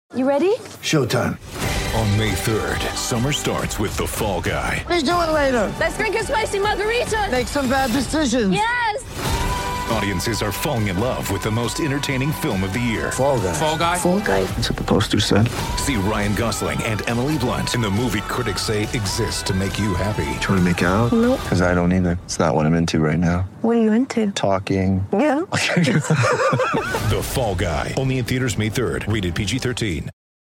You ready? Showtime. On May 3rd, summer starts with The Fall Guy. Let's do it later. Let's drink a spicy margarita. Make some bad decisions. Yes! Audiences are falling in love with the most entertaining film of the year. Fall Guy. Fall Guy? Fall guy. That's what the poster said. See Ryan Gosling and Emily Blunt in the movie critics say exists to make you happy. Trying to make it out? Nope. Because I don't either. It's not what I'm into right now. What are you into? Talking. Yeah. The Fall Guy. Only in theaters May 3rd. Rated PG-13.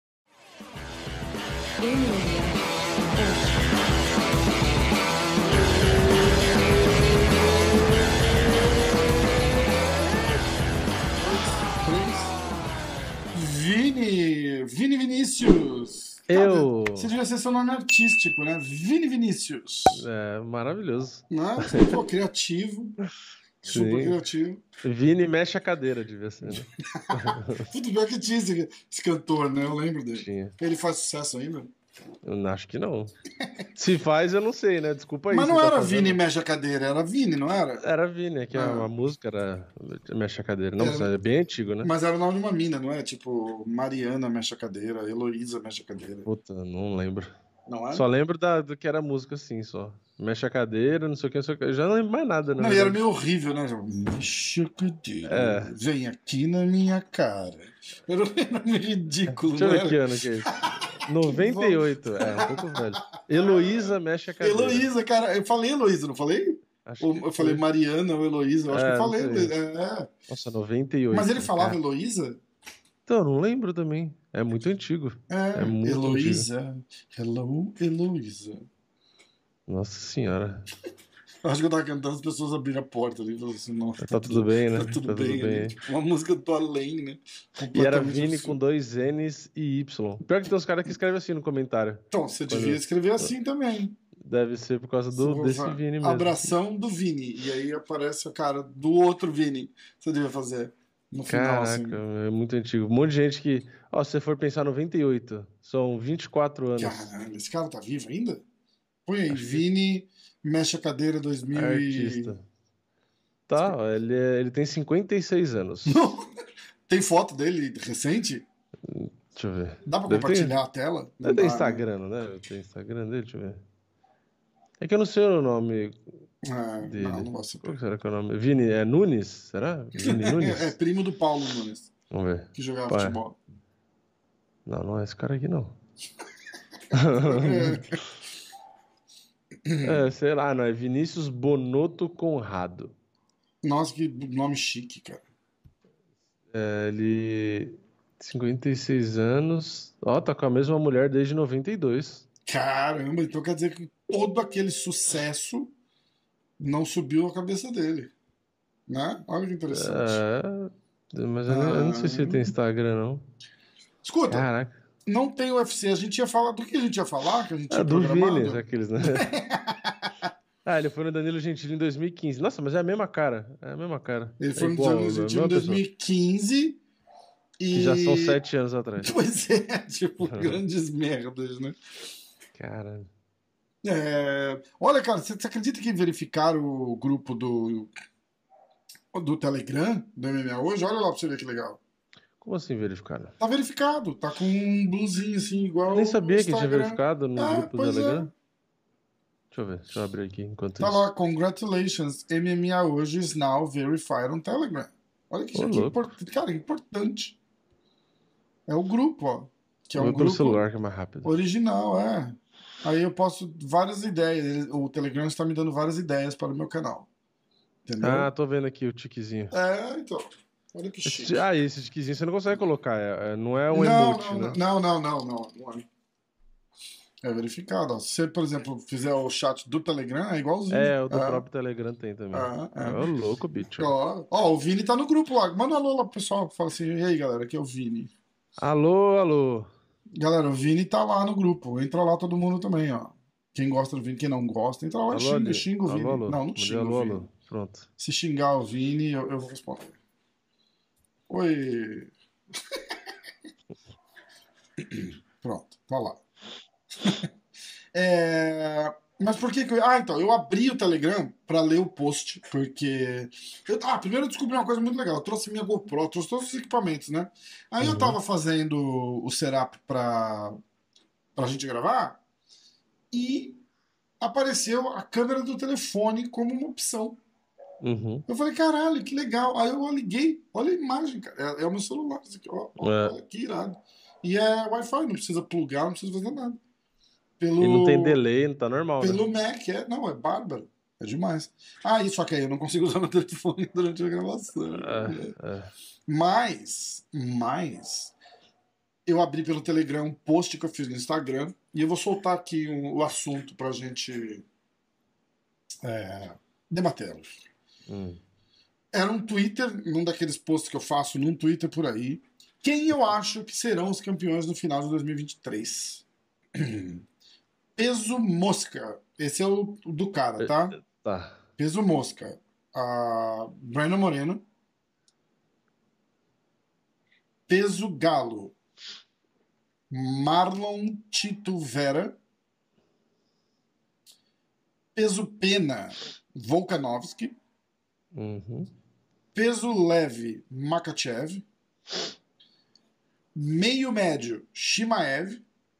Vini Vinícius. Eu. Você devia ser seu nome artístico, né? Vini Vinícius. É maravilhoso. Né? Pô, criativo. Super Sim. criativo. Vini mexe a cadeira, devia ser, né? Tudo bem que tinha esse cantor, né? Eu lembro dele. Tinha. Ele faz sucesso ainda? Eu acho que não. Se faz, eu não sei, né? Desculpa aí. Mas se não tá era fazendo. Vini mexe a cadeira, era Vini, não era? Era Vini, é que Ah. a música era mexe a cadeira. Não, Era- mas é bem antigo, né? Mas era o nome de uma mina, não é? Tipo, Mariana mexe a cadeira, Heloísa mexe a cadeira. Puta, não lembro. Não é? Só lembro do que era música assim, só. Mexe a cadeira, não sei o que, não sei o que. Eu já não lembro mais nada, né? Não, e era meio horrível, né? Mexe a cadeira. É. Vem aqui na minha cara. Era meio ridículo, Deixa eu não ver que era? ano que é isso. 98, é um pouco velho. Heloísa mexe a cadeira. Heloísa, cara, eu falei Heloísa, não falei? Acho Ou que eu falei foi. Mariana ou Heloísa, eu acho que eu Não falei. sei. É. Nossa, 98. Mas ele falava É. Heloísa? Então, não lembro também. É muito antigo. É, É muito Heloísa. Hello, Heloísa. Nossa senhora. Eu acho que eu tava cantando, as pessoas abriram a porta ali e falaram assim, nossa, Tá tudo bem, né? Tá tudo Tá tudo bem, bem. ali. Tipo, uma música do além, né? E era Completamente Vini absurdo. com 2 N's e Y. Pior que tem uns caras que escrevem assim no comentário. Então, você devia escrever assim também. Deve ser por causa desse Vini mesmo. Abração do Vini. E aí aparece a cara do outro Vini. Você devia fazer no final, Caraca, assim. é muito antigo. Um monte de gente que... Ó, se você for pensar 98, são 24 anos. Caralho, esse cara tá vivo ainda? Põe aí, Acho que- Vini mexe a cadeira 2000 Artista. Tá, ó, ele tem 56 anos. Não. Tem foto dele recente? Deixa eu ver. Dá pra Deve ter- compartilhar a tela? Não Deve ter dá, Instagram, né? Tem Instagram dele, deixa eu ver. É que eu não sei o nome né? dele. Não vou saber. Qual que será que é o nome? Vini, é Nunes? Será? Vini Nunes? É primo do Paulo Nunes, Vamos ver. que jogava Ué. futebol. Não, não é esse cara aqui, não. É, sei lá, não. É Vinícius Bonotto Conrado. Nossa, que nome chique, cara. É, ele... 56 anos. Ó, tá com a mesma mulher desde 92. Caramba, então quer dizer que todo aquele sucesso não subiu a cabeça dele. Né? Olha que interessante. É, mas eu não sei se ele tem Instagram, não. Escuta, Caraca. não tem UFC, a gente ia falar do que a gente ia falar, que a gente tinha É do programado? Vini, aqueles, né? Ah, ele foi no Danilo Gentili em 2015. Nossa, mas é a mesma cara. É a mesma cara. Ele É foi no igual, Danilo é a Gentili mesma em pessoa. 2015 e... Que já são 7 anos atrás. Pois é, tipo, grandes merdas, né? Cara. Olha, cara, você acredita que verificaram o grupo do Telegram, do MMA hoje? Olha lá pra você ver que legal. Como assim verificaram? Tá verificado, tá com um blusinho assim, igual Eu nem sabia o que tinha Instagram. verificado no Ah, grupo do pois é. Telegram. Deixa eu ver, deixa eu abrir aqui enquanto Tá isso. lá, congratulations, MMA hoje is now verified on Telegram. Olha que, Ô, que louco. importante, cara, importante. É o grupo, ó. Que é Vou um pelo grupo celular que é mais rápido. original, é. Aí eu posto várias ideias. O Telegram está me dando várias ideias para o meu canal. Entendeu? Ah, tô vendo aqui o tiquezinho. Então. Olha que chique. Esse tiquezinho você não consegue colocar. Não é um não, emote, não, né? não é. É verificado. Ó. Se você, por exemplo, fizer o chat do Telegram, é igualzinho. É, o do próprio Telegram tem também. É. Ô, louco, bicho. Ó, o Vini tá no grupo lá. Manda um alô lá pro pessoal. Fala assim, e aí, galera, aqui é o Vini. Alô, alô. Galera, o Vini tá lá no grupo. Entra lá todo mundo também, ó. Quem gosta do Vini, quem não gosta, entra lá e Alô, xinga o Vini. alô, alô. Não Mandei xinga alô, o Vini. alô. Pronto. Se xingar o Vini, eu vou responder. Oi. Pronto, tá lá. Mas por que que eu... Ah, então, eu abri o Telegram pra ler o post, porque... primeiro eu descobri uma coisa muito legal. Eu trouxe minha GoPro, eu trouxe todos os equipamentos, né? Aí eu tava fazendo o setup pra gente gravar e apareceu a câmera do telefone como uma opção. Uhum. Eu falei, caralho, que legal. Aí eu liguei, olha a imagem, cara. É o meu celular, isso aqui, ó, É. olha que irado. E é Wi-Fi, não precisa plugar, não precisa fazer nada. E não tem Pelo, delay, não tá normal, né? pelo Mac, não, é bárbaro. É demais. E só que aí eu não consigo usar meu telefone durante a gravação. É. Mas, eu abri pelo Telegram um post que eu fiz no Instagram e eu vou soltar aqui o assunto pra gente debater. Hum. Era um Twitter, um daqueles posts que eu faço num Twitter por aí. Quem eu acho que serão os campeões no final de 2023? Peso mosca. Esse é o do cara, tá? Tá. Peso mosca. Brandon Moreno. Peso galo. Marlon Tito Vera. Peso pena. Volkanovski. Uhum. Peso leve. Makachev. Meio médio. Shimaev.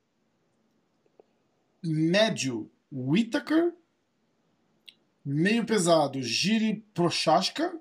Médio. Whittaker. Meio pesado. Jiri Prochazka.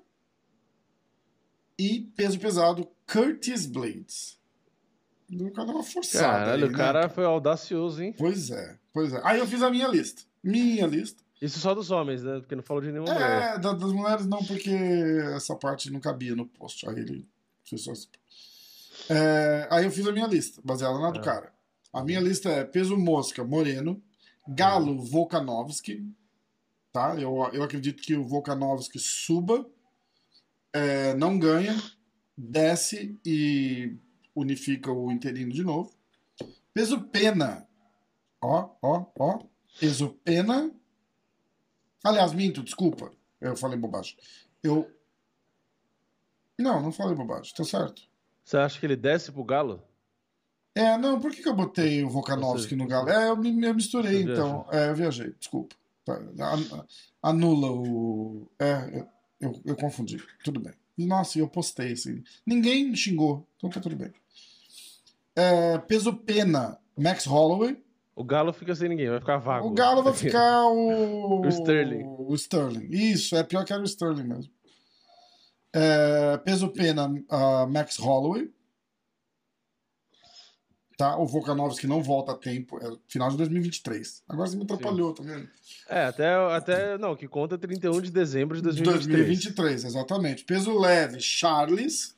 E peso pesado. Curtis Blades. O cara dá uma forçada. Caralho, aí, o cara né? foi audacioso, hein? Pois é. Aí eu fiz a minha lista. Minha lista. Isso só dos homens, né? Porque não falou de nenhuma mulher. Das mulheres não, porque essa parte não cabia no post. Aí ele fez só assim. Aí eu fiz a minha lista, baseada na do cara. A minha lista é peso mosca, Moreno, galo, Volkanovski, tá? Eu acredito que o Volkanovski suba, não ganha, desce e unifica o interino de novo. Peso pena, ó, peso pena. Aliás, minto, desculpa, eu falei bobagem. Não falei bobagem, tá certo. Você acha que ele desce pro galo? Não, por que eu botei o Volkanovski no galo? Eu misturei, Você então. Eu viajei, desculpa. Tá, anula o. Eu confundi. Tudo bem. Nossa, eu postei assim. Ninguém me xingou, então tá tudo bem. Peso pena, Max Holloway. O galo fica sem ninguém, vai ficar vago. O galo vai ficar O Sterling. O Sterling. Isso, é pior que era o Sterling mesmo. Peso pena, Max Holloway. Tá? O Volkanovski não volta a tempo, é final de 2023. Agora você me atrapalhou, tá vendo? Até não, que conta 31 de dezembro de 2023. 2023, exatamente. Peso leve, Charles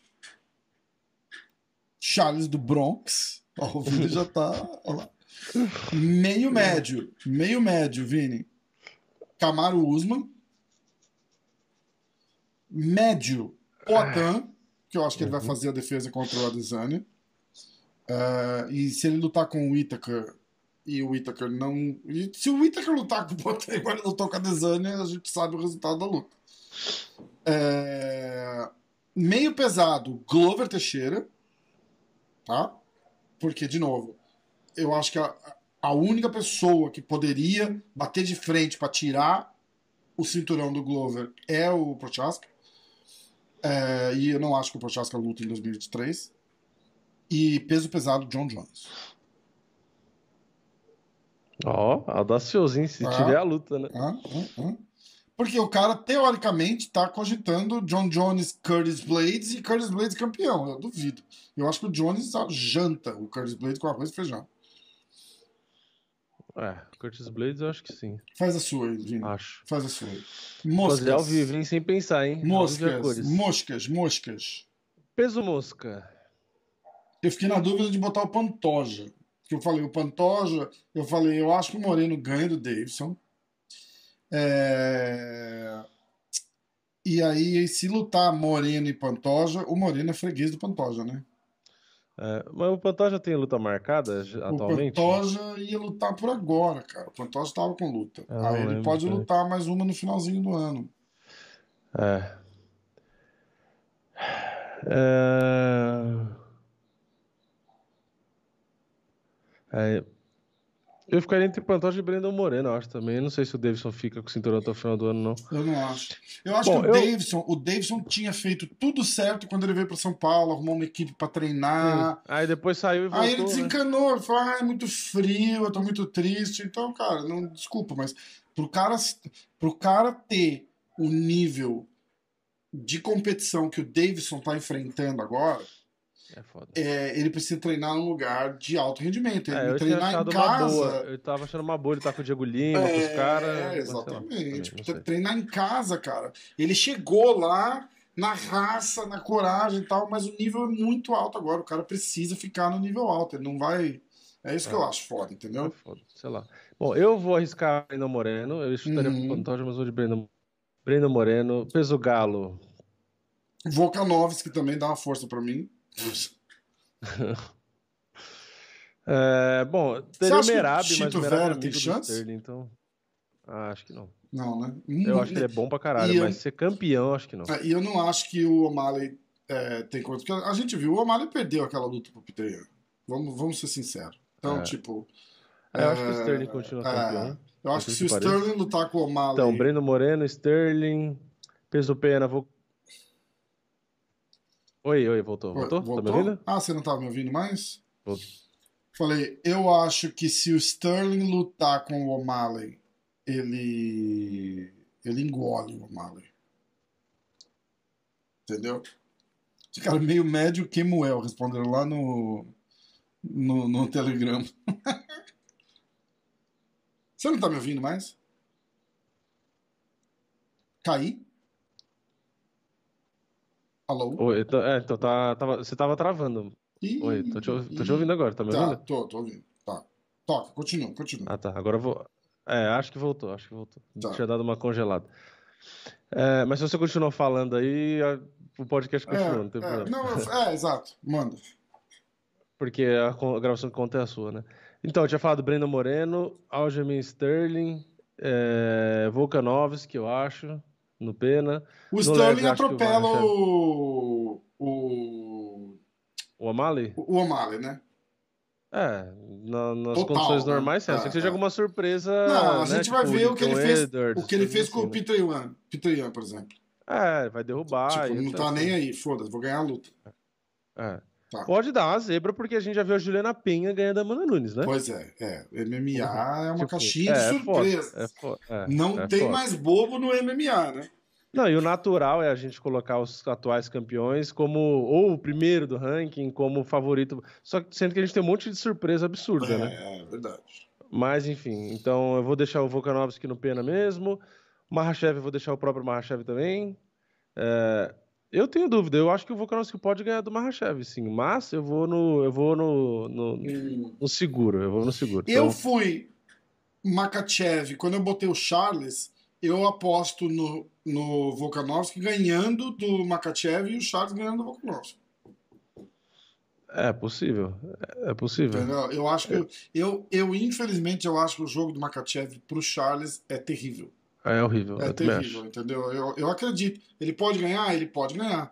do Bronx. Ó, o Vini já tá. Ó lá. Meio médio, Vini. Kamaru Usman. Médio, Poatan, que eu acho que ele vai fazer a defesa contra o Adesanya. E se ele lutar com o Whittaker e o Whittaker não. E se o Whittaker lutar com o Poatan igual ele lutou com a Adesanya, a gente sabe o resultado da luta. Meio pesado, Glover Teixeira. Tá? Porque, de novo, eu acho que a única pessoa que poderia bater de frente para tirar o cinturão do Glover é o Prochazka. E eu não acho que o Prochazka luta em 2023. E peso pesado, John Jones. Audacioso, hein? Se tiver a luta, né? Porque o cara, teoricamente, tá cogitando John Jones, Curtis Blades e Curtis Blades campeão. Eu duvido. Eu acho que o Jones janta o Curtis Blades com arroz e feijão. Curtis Blades eu acho que sim. Faz a sua aí, Vini. Acho. Faz a sua aí. Fazer ao vivo, hein? Sem pensar, hein? Moscas. Peso mosca. Eu fiquei na dúvida de botar o Pantoja. Que eu falei, o Pantoja, eu acho que o Moreno ganha do Davidson. E aí, se lutar Moreno e Pantoja, o Moreno é freguês do Pantoja, né? Mas o Pantoja tem luta marcada atualmente? O Pantoja ia lutar por agora, cara. O Pantoja tava com luta. Aí ele pode lutar mais uma no finalzinho do ano. Eu ficaria entre Pantoja e Brandon Moreno, eu acho também. Eu não sei se o Davidson fica com o cinturão até o final do ano, não. Eu não acho. Eu acho Bom, que o Davidson tinha feito tudo certo quando ele veio para São Paulo, arrumou uma equipe para treinar. Aí depois saiu e voltou, Aí ele né? desencanou, ele falou, é muito frio, eu tô muito triste. Então, cara, não, desculpa, mas pro cara ter o nível de competição que o Davidson tá enfrentando agora, É foda. ele precisa treinar num lugar de alto rendimento. Ele Eu tinha treinar em achado uma boa. casa. Eu tava achando uma boa ele tá com o Diego Lima, com os caras. Exatamente. Não sei. Treinar em casa, cara. Ele chegou lá na raça, na coragem e tal, mas o nível é muito alto agora. O cara precisa ficar no nível alto. Ele não vai. É isso que eu acho foda, É entendeu? foda, sei lá. Bom, eu vou arriscar Brandon Moreno. Eu chutaria pro Pantoja, mas vou de Brandon Moreno. Peso galo. Volkanovski também dá uma força pra mim. Bom, Você teria o acha que o Merab, mas Chito o Merab é Vera tem amigo do chance? Sterling, então. Acho que não. Não, né? Eu acho que ele é bom pra caralho, E eu- mas ser campeão, acho que não. E eu não acho que o O'Malley tem coisa. Porque a gente viu, o O'Malley perdeu aquela luta pro Peter Yan. Vamos ser sinceros. Então, tipo. Eu acho que o Sterling continua campeão. Eu acho que se o Incrível que pareça. Sterling lutar com o O'Malley. Então, Brandon Moreno, Sterling, peso pena, vou. Oi, voltou. Voltou? Tá me ouvindo? Ah, você não tava me ouvindo mais? Voltou. Falei, eu acho que se o Sterling lutar com o O'Malley, ele engole o O'Malley. Entendeu? Esse cara meio médio Kemuel, responderam lá no Telegram. Você não tá me ouvindo mais? Caí? Alô? Oi, então, você tava travando. Oi, tô te ouvindo agora, tá me ouvindo? Tô ouvindo. Tá. Toca, continua. Ah, tá, agora eu vou. Acho que voltou. Tá. Tinha dado uma congelada. Mas se você continuar falando aí, o podcast continua, não tem problema. Não, exato. Manda. Porque a gravação que conta é a sua, né? Então, eu tinha falado Brandon Moreno, Aljamain Sterling, Volkanovski, eu acho, no Pena. O No Sterling leve, acho que atropela Makhachev- o O O'Malley? O'Malley, né? Nas Total, condições né? normais, sim. A não ser que seja alguma surpresa. Não, a né? gente vai Tipo, ver o que ele Leon fez, Edwards, o que ele coisas fez com assim, o né? Peter Yan, por exemplo. Vai derrubar. Tipo, e não etc. tá nem aí, foda-se, vou ganhar a luta. Tá. Pode dar uma zebra, porque a gente já viu a Juliana Penha ganhando da Amanda Nunes, né? Pois MMA é uma Tipo, caixinha de surpresa. Não tem foda. mais bobo no MMA, né? Não, e o natural é a gente colocar os atuais campeões como ou o primeiro do ranking, como favorito. Só que sendo que a gente tem um monte de surpresa absurda, né? É verdade. Mas, enfim, então eu vou deixar o Volkanovski no Pena mesmo. O Makhachev, eu vou deixar o próprio Makhachev também. Eu tenho dúvida, eu acho que o Volkanovski pode ganhar do Makhachev, sim, mas eu vou no seguro, eu vou no seguro. Eu Então, fui Makhachev, quando eu botei o Charles, eu aposto no Volkanovski ganhando do Makhachev e o Charles ganhando do Volkanovski. é possível, Entendeu? Eu acho que infelizmente eu acho que o jogo do Makhachev pro Charles é terrível. É horrível, É eu também terrível, acho. entendeu? Eu acredito. Ele pode ganhar? Ele pode ganhar.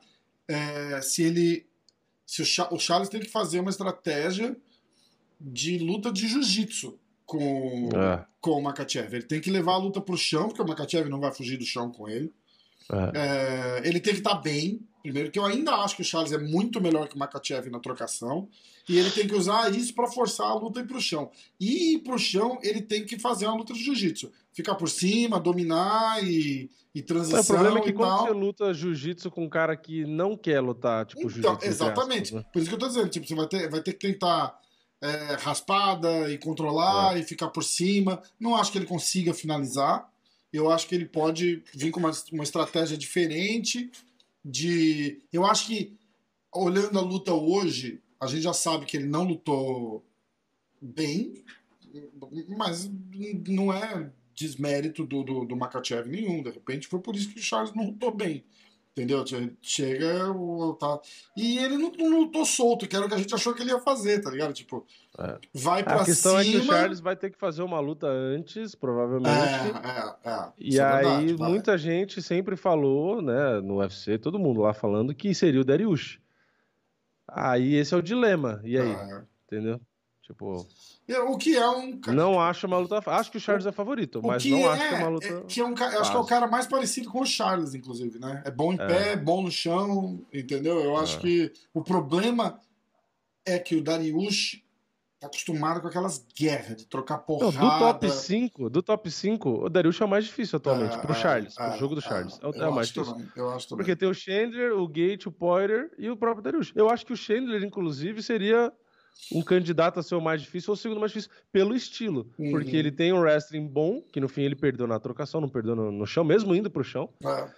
Se o Charles tem que fazer uma estratégia de luta de jiu-jitsu com o Makhachev. Ele tem que levar a luta pro chão, porque o Makhachev não vai fugir do chão com ele. Ele tem que estar bem. Primeiro, que eu ainda acho que o Charles é muito melhor que o Makhachev na trocação. E ele tem que usar isso para forçar a luta ir pro chão. E ir pro chão, ele tem que fazer uma luta de jiu-jitsu. Ficar por cima, dominar e transição. O problema é que e quando tal. você luta jiu-jitsu com um cara que não quer lutar, tipo, Então, jiu-jitsu. exatamente. Entre aspas, né? Por isso que eu tô dizendo, tipo, você vai ter que tentar raspada e controlar e ficar por cima. Não acho que ele consiga finalizar. Eu acho que ele pode vir com uma estratégia diferente. Eu acho que, olhando a luta hoje, a gente já sabe que ele não lutou bem, mas não é desmérito do Makhachev nenhum. De repente foi por isso que o Charles não lutou bem. Entendeu? Chega, tá. E ele não lutou solto, que era o que a gente achou que ele ia fazer, tá ligado? Tipo, vai pra cima. A questão é que o Charles vai ter que fazer uma luta antes, provavelmente. E aí, muita gente sempre falou, né, no UFC, todo mundo lá falando que seria o Dariush. Aí esse é o dilema. E aí? Entendeu? Tipo, O que é um... não acho uma luta... Acho que o Charles é favorito, mas não acho que é uma luta... acho que é o cara mais parecido com o Charles, inclusive, né? É bom em pé, é bom no chão, entendeu? Eu acho que o problema é que o Dariush tá acostumado com aquelas guerras de trocar porrada. Não, do top 5, o Dariush é o mais difícil atualmente, pro Charles, pro jogo do Charles. É o mais difícil. Eu acho também. Porque tem o Chandler, o Gate, o Poirier e o próprio Dariush. Eu acho que o Chandler, inclusive, seria um candidato a ser o mais difícil ou o segundo mais difícil pelo estilo. Porque ele tem um wrestling bom, que no fim ele perdeu na trocação, não perdeu no chão, mesmo indo pro chão.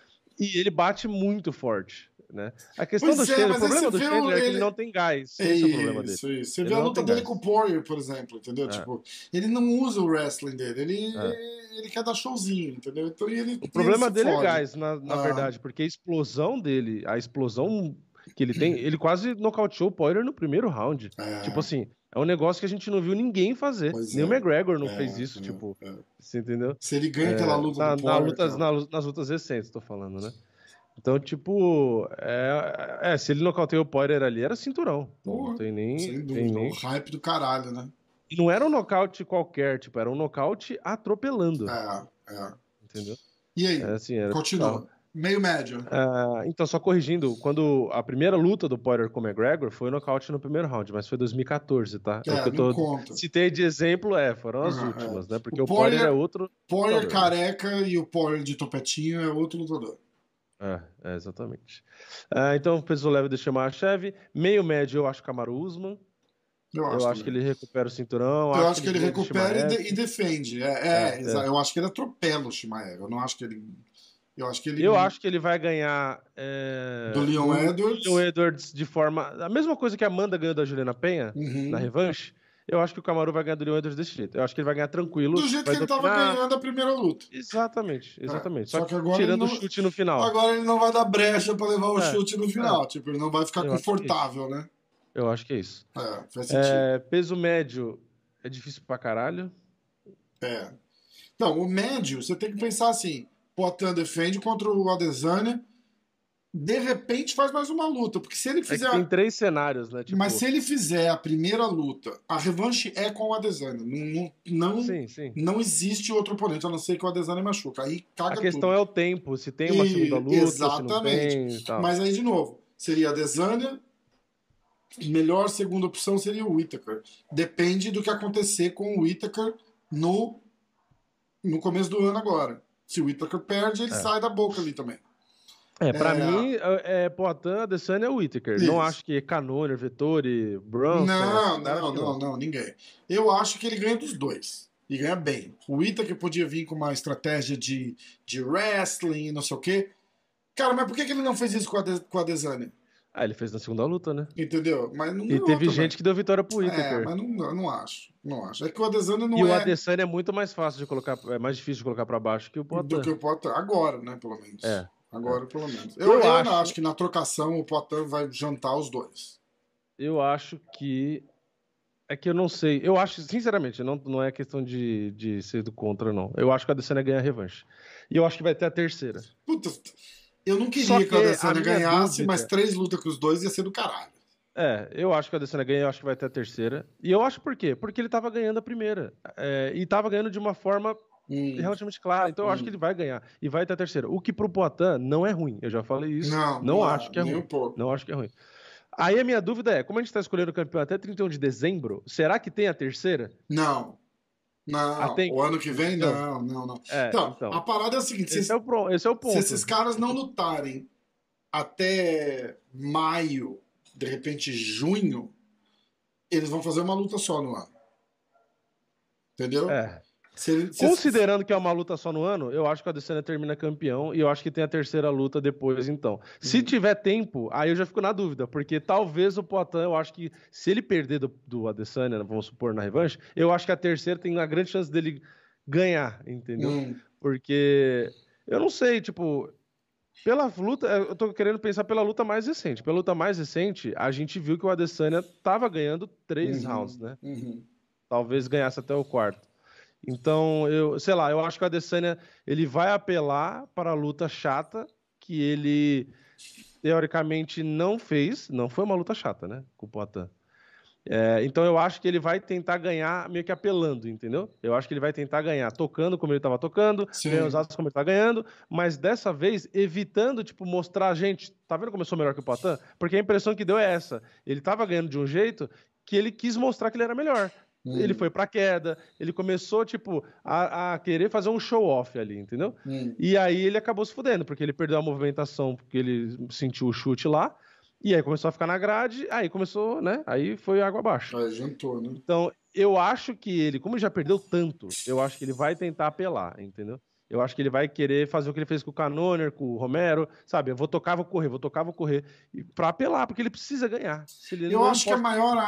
E ele bate muito forte. Né? A questão do Chandler, o problema do Chandler é que ele não tem gás. Esse é o problema dele. Isso. Você vê a luta dele com o Poirier, por exemplo, entendeu? Tipo, ele não usa o wrestling dele, ele quer dar showzinho, entendeu? Então, o problema dele é gás, na verdade, porque a explosão dele, a explosão que ele tem, ele quase nocauteou o Poirier no primeiro round. Tipo assim, é um negócio que a gente não viu ninguém fazer. Nem o McGregor não fez isso, tipo, você entendeu? Se ele ganha aquela luta do Poirier... Nas lutas recentes, tô falando, né? Então, tipo, se ele nocauteou o Poirier ali, era cinturão. Não tem nem... Sem dúvida, o hype do caralho, né? E não era um nocaute qualquer, tipo, era um nocaute atropelando. Entendeu? E aí, continua. Meio médio. Então, só corrigindo, quando a primeira luta do Poirier com o McGregor foi nocaute no primeiro round, mas foi 2014, tá? Citei de exemplo, foram as últimas, né? Porque o Poirier é outro... Poirier careca e o Poirier de topetinho é outro lutador. Exatamente. Então, peso leve deixa Makhachev. Meio médio, eu acho Kamaru Usman. Eu acho que ele recupera o cinturão. Eu acho que ele recupera e defende. Eu acho que ele atropela o Chimaev. Eu não acho que ele... Eu acho que ele vai ganhar do Leon Edwards. Leon Edwards de forma... A mesma coisa que a Amanda ganhou da Juliana Penha na revanche. Eu acho que o Kamaru vai ganhar do Leon Edwards desse jeito. Eu acho que ele vai ganhar tranquilo. Do jeito que ele estava ganhando a primeira luta. Exatamente. Só que agora tirando o chute no final. Agora ele não vai dar brecha para levar o chute no final. Tipo, ele não vai ficar confortável, né? Eu acho que é isso. Faz sentido. Peso médio é difícil pra caralho. Não, o médio, você tem que pensar assim... Poatan defende contra o Adesanya, de repente faz mais uma luta, porque se ele fizer... tem 3 cenários, né? Tipo... Mas se ele fizer a primeira luta, a revanche é com o Adesanya. Não existe outro oponente, a não ser que o Adesanya machuca. Aí caga tudo. A questão é o tempo, se tem uma segunda luta, exatamente. Se não tem, tal. Mas aí, de novo, seria Adesanya, melhor segunda opção seria o Whittaker. Depende do que acontecer com o Whittaker no começo do ano agora. Se o Whittaker perde, ele sai da boca ali também. Pra mim, Poatan, Adesanya é o Whittaker. Isso. Não acho que Cannonier, Vettori, Bronson... Não, ninguém. Eu acho que ele ganha dos dois. E ganha bem. O Whittaker podia vir com uma estratégia de wrestling, não sei o quê. Cara, mas por que ele não fez isso com a Adesanya? Ele fez na segunda luta, né? Entendeu? Mas não e teve gente que deu vitória pro Whittaker. Mas não acho. É que o Adesanya não o Adesanya é muito mais fácil de colocar, é mais difícil de colocar pra baixo que o Poatan. Do que o Poatan. Agora, né, pelo menos. Agora, pelo menos. Eu acho que na trocação o Poatan vai jantar os dois. Eu acho que... É que eu não sei. Eu acho, sinceramente, não é questão de ser do contra, não. Eu acho que o Adesanya ganha a revanche. E eu acho que vai ter a terceira. Puta... Eu não queria que o Adesanya ganhasse, mas 3 lutas com os dois ia ser do caralho. Eu acho que o Adesanya ganha, eu acho que vai ter a terceira. E eu acho por quê? Porque ele tava ganhando a primeira. E tava ganhando de uma forma relativamente clara. Então eu acho que ele vai ganhar. E vai ter a terceira. O que pro Poatan não é ruim. Eu já falei isso. Não acho que é ruim. Não acho que é ruim. Aí a minha dúvida é, como a gente tá escolhendo o campeão até 31 de dezembro, será que tem a terceira? Não. O ano que vem, não. Então, a parada é a seguinte... Esse é o ponto. Se esses caras não lutarem até maio, de repente junho, eles vão fazer uma luta só no ano. Entendeu? Considerando que é uma luta só no ano, eu acho que o Adesanya termina campeão e eu acho que tem a terceira luta depois, então. Se tiver tempo, aí eu já fico na dúvida, porque talvez o Poatan, eu acho que se ele perder do Adesanya, vamos supor, na revanche, eu acho que a terceira tem uma grande chance dele ganhar, entendeu? Porque, eu não sei, tipo, pela luta, eu tô querendo pensar pela luta mais recente. Pela luta mais recente, a gente viu que o Adesanya tava ganhando 3 rounds, né? Talvez ganhasse até o 4º. Então, eu acho que o Adesanya ele vai apelar para a luta chata que ele teoricamente não fez. Não foi uma luta chata, né? Com o Poatan. Então eu acho que ele vai tentar ganhar meio que apelando, entendeu? Eu acho que ele vai tentar ganhar tocando como ele estava tocando, ganhando os atos como ele tá ganhando, mas dessa vez evitando, tipo, mostrar a gente, tá vendo como eu sou melhor que o Poatan? Porque a impressão que deu é essa, ele tava ganhando de um jeito que ele quis mostrar que ele era melhor. Ele foi pra queda, ele começou, tipo, a querer fazer um show-off ali, entendeu? E aí ele acabou se fudendo, porque ele perdeu a movimentação, porque ele sentiu o chute lá, e aí começou a ficar na grade, aí começou, né? Aí foi água abaixo. Aí jantou, né? Então, eu acho que ele, como ele já perdeu tanto, eu acho que ele vai tentar apelar, entendeu? Eu acho que ele vai querer fazer o que ele fez com o Canoner, com o Romero, sabe? Eu vou tocar, vou correr, pra apelar, porque ele precisa ganhar. Eu acho que a maior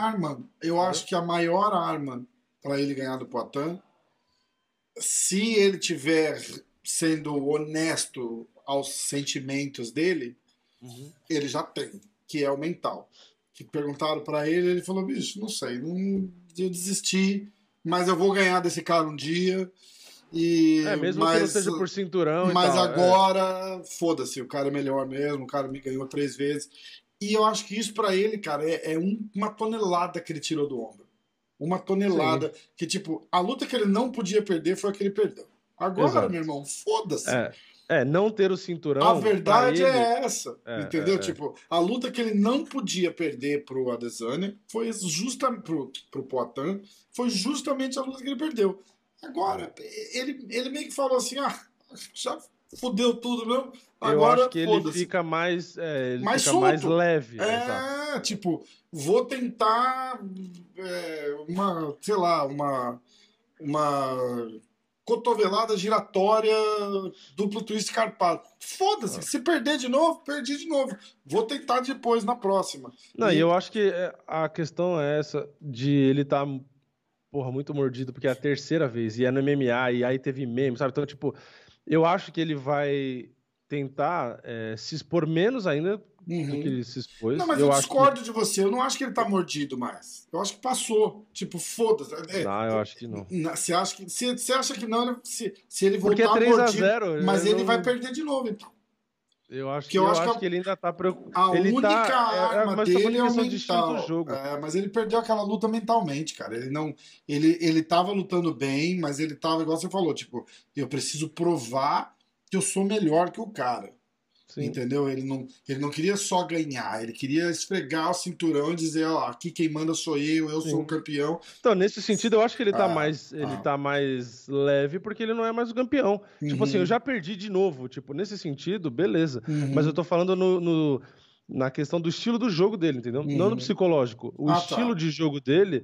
arma para ele ganhar do Poatan, se ele tiver sendo honesto aos sentimentos dele, ele já tem, que é o mental. Que perguntaram para ele falou, bicho, não sei, eu desisti, mas eu vou ganhar desse cara um dia. Mesmo que não seja por cinturão mas e tal, agora, foda-se, o cara é melhor mesmo, o cara me ganhou 3 vezes. E eu acho que isso pra ele, cara, uma tonelada que ele tirou do ombro. Uma tonelada. Sim. Que, tipo, a luta que ele não podia perder foi a que ele perdeu. Agora, exato, meu irmão, foda-se. Não ter o cinturão. A verdade é essa, entendeu? Tipo, a luta que ele não podia perder pro Adesanya foi justamente pro Poatan, foi justamente a luta que ele perdeu. Agora, ele meio que falou assim, já fudeu tudo mesmo, agora eu acho que ele fica mais, mais fica mais leve. Tipo, vou tentar uma cotovelada giratória, duplo twist carpado. Foda-se, se perder de novo, perdi de novo. Vou tentar depois, na próxima. Não, e eu acho que a questão é essa, de ele tá muito mordido, porque é a terceira vez, e é no MMA, e aí teve meme, sabe? Então, tipo, eu acho que ele vai tentar se expor menos ainda do que ele se expôs. Não, mas eu discordo de você, eu não acho que ele tá mordido mais. Eu acho que passou. Tipo, foda-se. Não, eu acho que não. Você acha que não, se ele voltar porque é 3-0, mas ele vai perder de novo, então. Eu acho que ele ainda tá preocupado. A única arma dele é o mental. Do jogo. Mas ele perdeu aquela luta mentalmente, cara. Ele tava lutando bem, mas ele tava, igual você falou, tipo, eu preciso provar que eu sou melhor que o cara. Sim. Entendeu? Ele não queria só ganhar, ele queria esfregar o cinturão e dizer, aqui quem manda sou eu sou o campeão. Então, nesse sentido, eu acho que ele tá mais leve porque ele não é mais o campeão. Tipo assim, eu já perdi de novo. Tipo, nesse sentido, beleza. Mas eu tô falando na questão do estilo do jogo dele, entendeu? Não no psicológico. O estilo de jogo dele,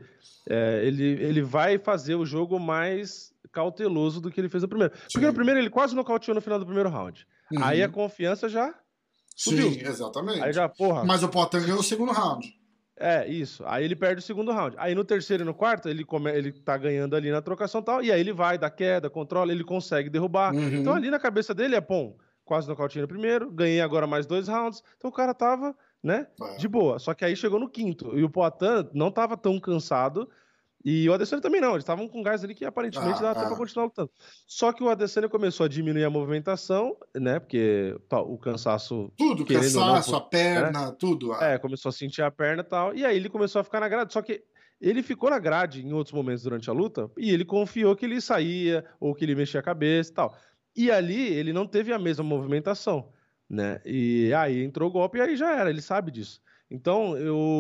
ele vai fazer o jogo mais cauteloso do que ele fez no primeiro. Porque no primeiro ele quase nocauteou no final do primeiro round. Aí a confiança já subiu. Sim, exatamente. Aí já, Mas o Poatan ganhou o segundo round. Isso. Aí ele perde o segundo round. Aí no terceiro e no quarto, ele tá ganhando ali na trocação e tal, e aí ele vai, dá queda, controla, ele consegue derrubar. Então ali na cabeça dele quase nocauteei no primeiro, ganhei agora mais 2 rounds. Então o cara tava, né, de boa. Só que aí chegou no quinto, e o Poatan não tava tão cansado, e o Adesanya também não, eles estavam com gás ali que aparentemente dava até pra continuar lutando. Só que o Adesanya começou a diminuir a movimentação, né, porque o cansaço... Tudo, cansaço, a perna, tudo. Começou a sentir a perna e tal, e aí ele começou a ficar na grade, só que ele ficou na grade em outros momentos durante a luta, e ele confiou que ele saía, ou que ele mexia a cabeça e tal. E ali ele não teve a mesma movimentação, né, e aí entrou o golpe e aí já era, ele sabe disso. Então,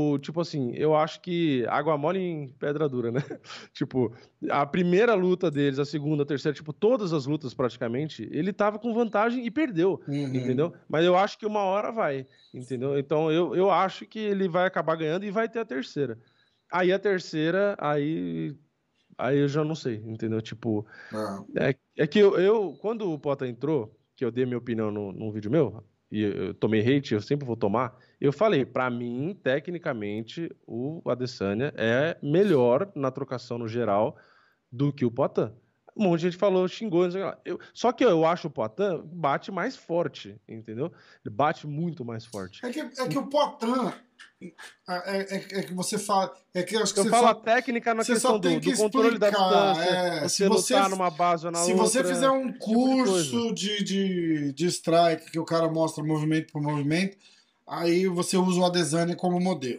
eu acho que água mole em pedra dura, né? Tipo, a primeira luta deles, a segunda, a terceira, tipo, todas as lutas praticamente, ele tava com vantagem e perdeu, entendeu? Mas eu acho que uma hora vai, entendeu? Então, eu acho que ele vai acabar ganhando e vai ter a terceira. Aí a terceira, aí eu já não sei, entendeu? Tipo, é que eu quando o Poatan entrou, que eu dei minha opinião num vídeo meu, e eu tomei hate, eu sempre vou tomar, eu falei, pra mim, tecnicamente, o Adesanya é melhor na trocação no geral do que o Poatan. Um monte de gente falou, xingou, não sei o que lá. Só que eu acho o Poatan bate mais forte, entendeu? Ele bate muito mais forte. É que o Poatan... É que você fala... Eu falo a técnica na questão do controle da distância, você lutar numa base ou na outra... Se você fizer um curso de strike, que o cara mostra movimento por movimento, aí você usa o Adesanya como modelo.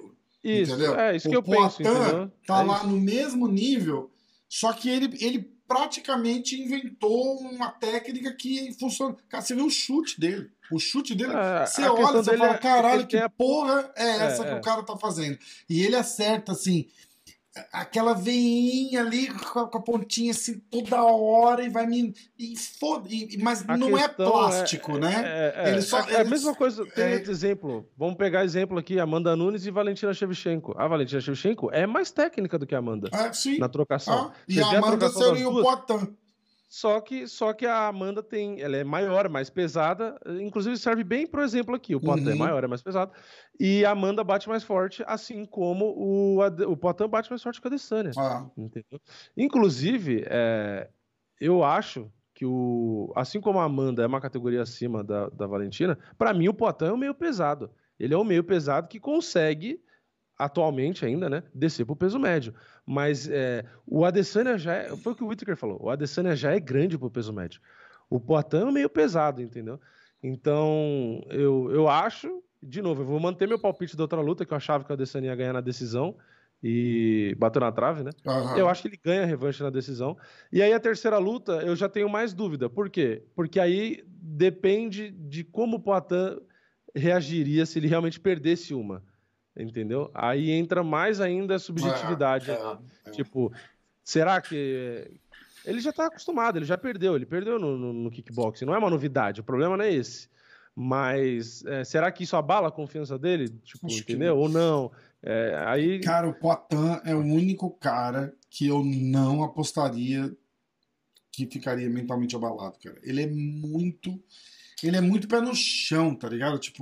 Isso, entendeu? é isso O que eu penso, Poatan entendeu? tá É lá isso. no mesmo nível, só que ele praticamente inventou uma técnica que funciona. Cara, você vê o chute dele. O chute dele, você A olha questão e você dele fala, é que caralho, ele que tem a... porra é essa que É, o cara tá fazendo? E ele acerta, assim, aquela veinha ali com a pontinha assim toda hora e vai me. E foda. Mas A não é questão plástico, né? Ele só. é a mesma coisa, tem é, outro exemplo. Vamos pegar exemplo aqui, Amanda Nunes e Valentina Shevchenko. A Valentina Shevchenko é mais técnica do que a Amanda na sim. trocação. E Você a vê a Amanda trocação das seria o duas, Poatan. só que a Amanda ela é maior, mais pesada, inclusive serve bem pro exemplo aqui. O Poatan é maior, é mais pesado, e a Amanda bate mais forte, assim como o Poatan bate mais forte que a Adesanya. Entendeu? Inclusive, eu acho que assim como a Amanda é uma categoria acima da Valentina, para mim o Poatan é o meio pesado. Ele é o meio pesado que consegue atualmente ainda, né, descer pro peso médio. Mas o Adesanya foi o que o Whittaker falou, o Adesanya já é grande pro peso médio. O Poatan é meio pesado, entendeu? Então, eu acho, de novo, eu vou manter meu palpite da outra luta, que eu achava que o Adesanya ia ganhar na decisão, e bateu na trave, né? Eu acho que ele ganha a revanche na decisão. E aí a terceira luta, eu já tenho mais dúvida. Por quê? Porque aí depende de como o Poatan reagiria se ele realmente perdesse uma. Entendeu? Aí entra mais ainda a subjetividade. Tipo, será que... Ele já tá acostumado, ele perdeu no kickboxing, não é uma novidade, o problema não é esse. Mas será que isso abala a confiança dele? Tipo, entendeu? Ou não? Aí... Cara, o Poatan é o único cara que eu não apostaria que ficaria mentalmente abalado, cara. Ele é muito pé no chão, tá ligado? Tipo,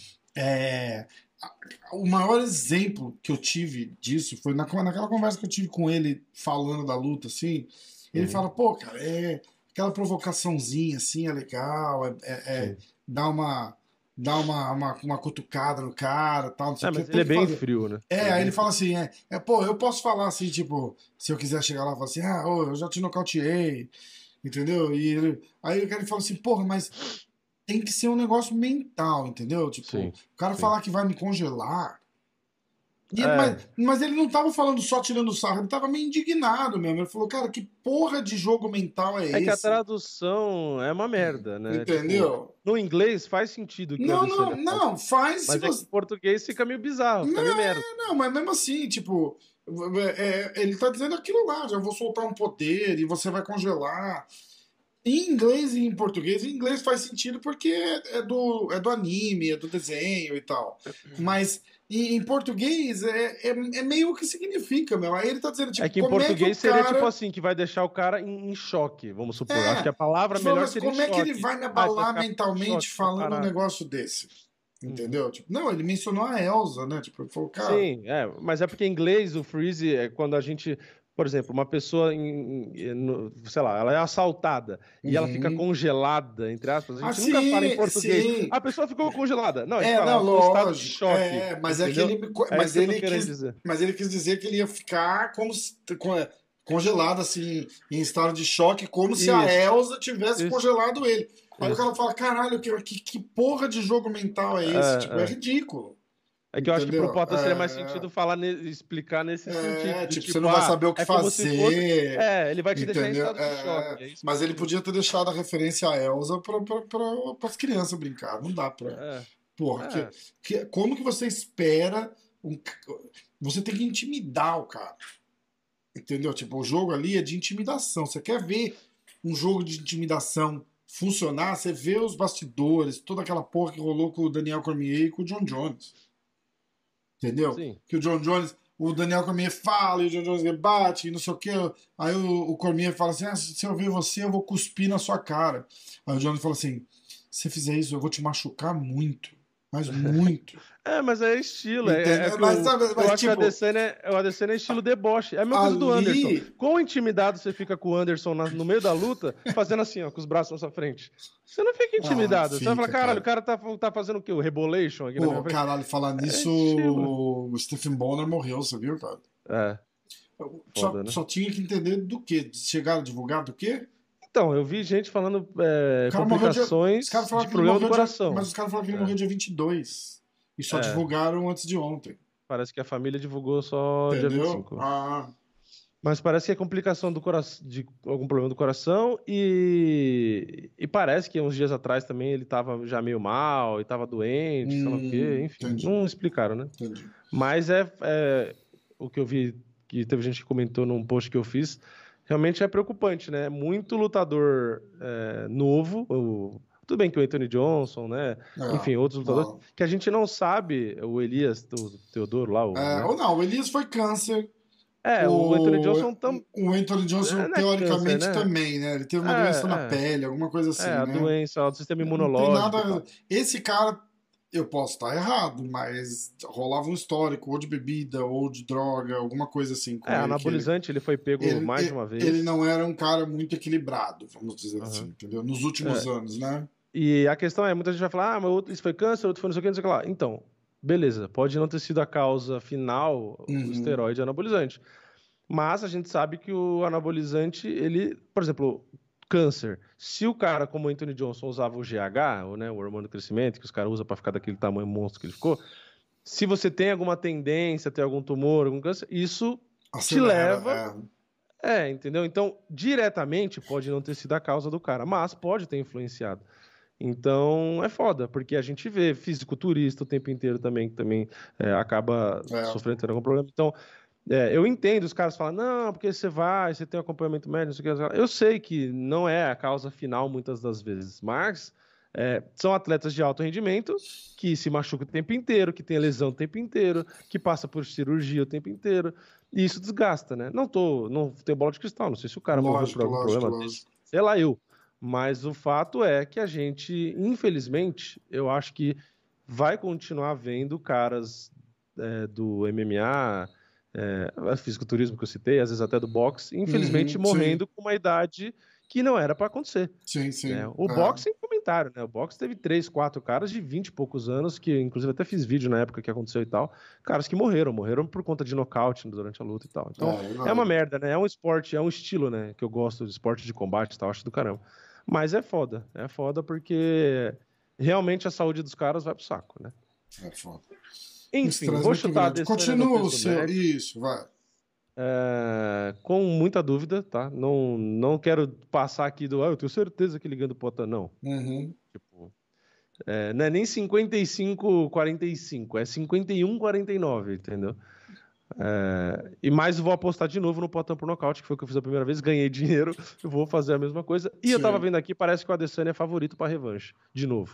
o maior exemplo que eu tive disso foi naquela conversa que eu tive com ele falando da luta, assim. Ele fala, pô, cara, aquela provocaçãozinha assim é legal, dá uma cutucada no cara, tal, não sei o que. Mas ele é bem frio, né? Aí ele fala assim, pô, eu posso falar assim, tipo, se eu quiser chegar lá e falar assim, eu já te nocauteei, entendeu? Aí ele fala assim, porra, mas tem que ser um negócio mental, entendeu? Tipo, o cara falar que vai me congelar. Mas ele não tava falando só tirando sarro, ele tava meio indignado mesmo. Ele falou, cara, que porra de jogo mental é esse? É que a tradução é uma merda, né? Entendeu? Tipo, no inglês faz sentido. Não, faz. Mas em português fica meio bizarro, fica meio merda. Não, mas mesmo assim, tipo, ele tá dizendo aquilo lá, já vou soltar um poder e você vai congelar. Em inglês e em português, em inglês faz sentido porque é do anime, é do desenho e tal. Mas em português é meio o que significa, meu. Aí ele tá dizendo, tipo, que em português seria tipo assim, que vai deixar o cara em choque, vamos supor. Acho que a palavra melhor seria como choque. Como é que ele vai me abalar mentalmente choque, falando um negócio desse? Entendeu? Tipo, não, ele mencionou a Elsa, né? Tipo, ele falou, cara... Sim, mas é porque em inglês o freeze é quando a gente... Por exemplo, uma pessoa, sei lá, ela é assaltada e ela fica congelada, entre aspas. A gente nunca fala em português. Sim. A pessoa ficou congelada. Não, a gente fala, ela estado de choque. Mas ele quis dizer que ele ia ficar congelado, assim, em estado de choque, como se a Elsa tivesse congelado ele. Aí o cara fala, caralho, que porra de jogo mental é esse? É ridículo. É que eu acho que pro Poatan seria mais sentido explicar nesse sentido. Tipo, você não vai saber o que fazer. Ele vai te deixar em estado de choque. Mas ele podia ter deixado a referência a Elsa para as crianças brincar. Não dá pra... Porra, como que você espera... Você tem que intimidar o cara. Entendeu? Tipo, o jogo ali é de intimidação. Você quer ver um jogo de intimidação funcionar, você vê os bastidores, toda aquela porra que rolou com o Daniel Cormier e com o John Jones. Entendeu? Sim. Que o John Jones, o Daniel Cormier fala e o John Jones bate e não sei o que. Aí o Cormier fala assim, se eu ver você, eu vou cuspir na sua cara. Aí o John Jones fala assim, se fizer isso, eu vou te machucar muito. Mas muito. Mas é estilo. Mas eu acho tipo, que o Adesanya é estilo deboche. É a mesma coisa do Anderson. Quão intimidado você fica com o Anderson no meio da luta, fazendo assim, ó, com os braços na sua frente? Você não fica intimidado. Você vai falar, caralho, o cara tá fazendo o quê? O Rebolation aqui na minha frente? Caralho, falar nisso, o Stephen Bonner morreu, você viu, cara? Só tinha que entender do quê? Chegaram a divulgar do quê? Então, eu vi gente falando complicações de problema do coração. Mas os caras falaram que ele morreu dia 22. E só divulgaram antes de ontem. Parece que a família divulgou só dia Entendeu? 25. Ah, Mas parece que é complicação do coração, de algum problema do coração e parece que uns dias atrás também ele tava já meio mal e tava doente, sei lá o quê, enfim, entendi. não explicaram, né? entendi. Mas é o que eu vi, que teve gente que comentou num post que eu fiz, realmente é preocupante, né? Muito lutador novo, tudo bem que o Anthony Johnson, né? Enfim, outros lutadores, que a gente não sabe, o Elias, o Teodoro lá, né? Ou não, o Elias foi câncer. O Anthony Johnson O Anthony Johnson, não é teoricamente, câncer, né? também, né? Ele teve uma doença na pele, alguma coisa assim, a né? doença do sistema Não imunológico. tem e nada. tal. Esse cara, eu posso estar errado, mas rolava um histórico, ou de bebida, ou de droga, alguma coisa assim. Com ele, Anabolizante, ele foi pego mais de uma vez. Ele não era um cara muito equilibrado, vamos dizer assim, entendeu? Nos últimos anos, né? E a questão é, muita gente vai falar, mas isso foi câncer, outro foi não sei o que, não sei o que lá. Então, beleza, pode não ter sido a causa final, o esteroide anabolizante. Mas a gente sabe que o anabolizante, ele, por exemplo, câncer. Se o cara, como o Anthony Johnson, usava o GH, o hormônio do crescimento, que os caras usam para ficar daquele tamanho monstro que ele ficou, se você tem alguma tendência a ter algum tumor, algum câncer, isso te leva... entendeu? Então, diretamente, pode não ter sido a causa do cara, mas pode ter influenciado. Então, é foda, porque a gente vê fisiculturista o tempo inteiro também, que também acaba sofrendo algum problema. Então, eu entendo, os caras falam, não, porque você tem um acompanhamento médico, não sei o que. Eu sei que não é a causa final muitas das vezes, mas são atletas de alto rendimento que se machucam o tempo inteiro, que tem lesão o tempo inteiro, que passa por cirurgia o tempo inteiro, e isso desgasta, né? Não tenho bola de cristal, não sei se o cara morreu por algum problema desse, sei lá eu. Mas o fato é que a gente, infelizmente, eu acho que vai continuar vendo caras do MMA, fisiculturismo que eu citei, às vezes até do boxe, infelizmente morrendo com uma idade que não era para acontecer. Sim, sim. Né? O boxe sem comentário, né? O boxe teve 3, 4 caras de 20 e poucos anos, que inclusive até fiz vídeo na época que aconteceu e tal, caras que morreram por conta de nocaute durante a luta e tal. Então, é uma merda, né? É um esporte, é um estilo, né? Que eu gosto de esporte de combate e tal, acho do caramba. Mas é foda porque realmente a saúde dos caras vai pro saco, né? É foda. Enfim, vou chutar a Adesanya. Continua o seu. Isso, vai. Com muita dúvida, tá? Não quero passar aqui eu tenho certeza que ele ganha do Poatan, não. Tipo, não é nem 55-45, é 51-49, entendeu? E mais vou apostar de novo no Poatan por nocaute, que foi o que eu fiz a primeira vez, ganhei dinheiro, eu vou fazer a mesma coisa. E eu tava vendo aqui, parece que o Adesanya é favorito pra revanche, de novo.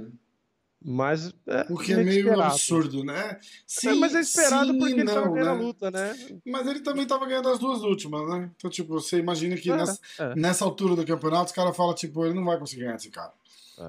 Mas o que é meio esperado. Absurdo, né? Sim, mas é esperado porque ele tava ganhando a luta, né? Mas ele também tava ganhando as duas últimas, né? Então, tipo, você imagina que nessa altura do campeonato, os caras falam, tipo, ele não vai conseguir ganhar esse cara.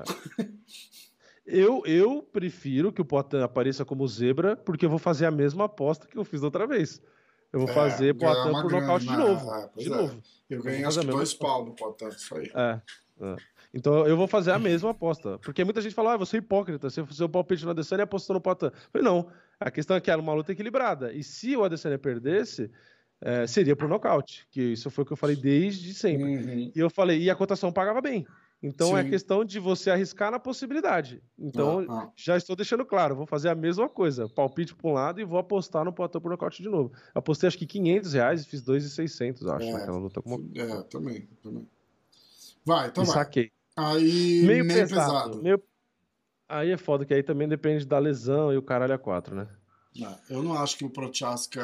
Eu prefiro que o Poatan apareça como zebra, porque eu vou fazer a mesma aposta que eu fiz da outra vez. Eu vou fazer Poatan por nocaute de novo. De novo. Eu ganhei acho que 2 pau no Poatan, isso aí. Então eu vou fazer a mesma aposta. Porque muita gente fala, você é hipócrita, você fazer o palpite no Adesanya e apostou no Poatan. Eu falei, não, a questão é que era uma luta equilibrada. E se o Adesanya perdesse, seria por nocaute. Que isso foi o que eu falei desde sempre. E eu falei, e a cotação pagava bem. Então é questão de você arriscar na possibilidade. Então já estou deixando claro, vou fazer a mesma coisa. Palpite para um lado e vou apostar no Poatan por nocaute de novo. Apostei acho que R$500 e fiz 2.600, acho, naquela luta. Também. Vai, então vai. Saquei. Aí, meio pesado. Aí é foda, que aí também depende da lesão e o caralho a 4, né? Eu não acho que o Prochaska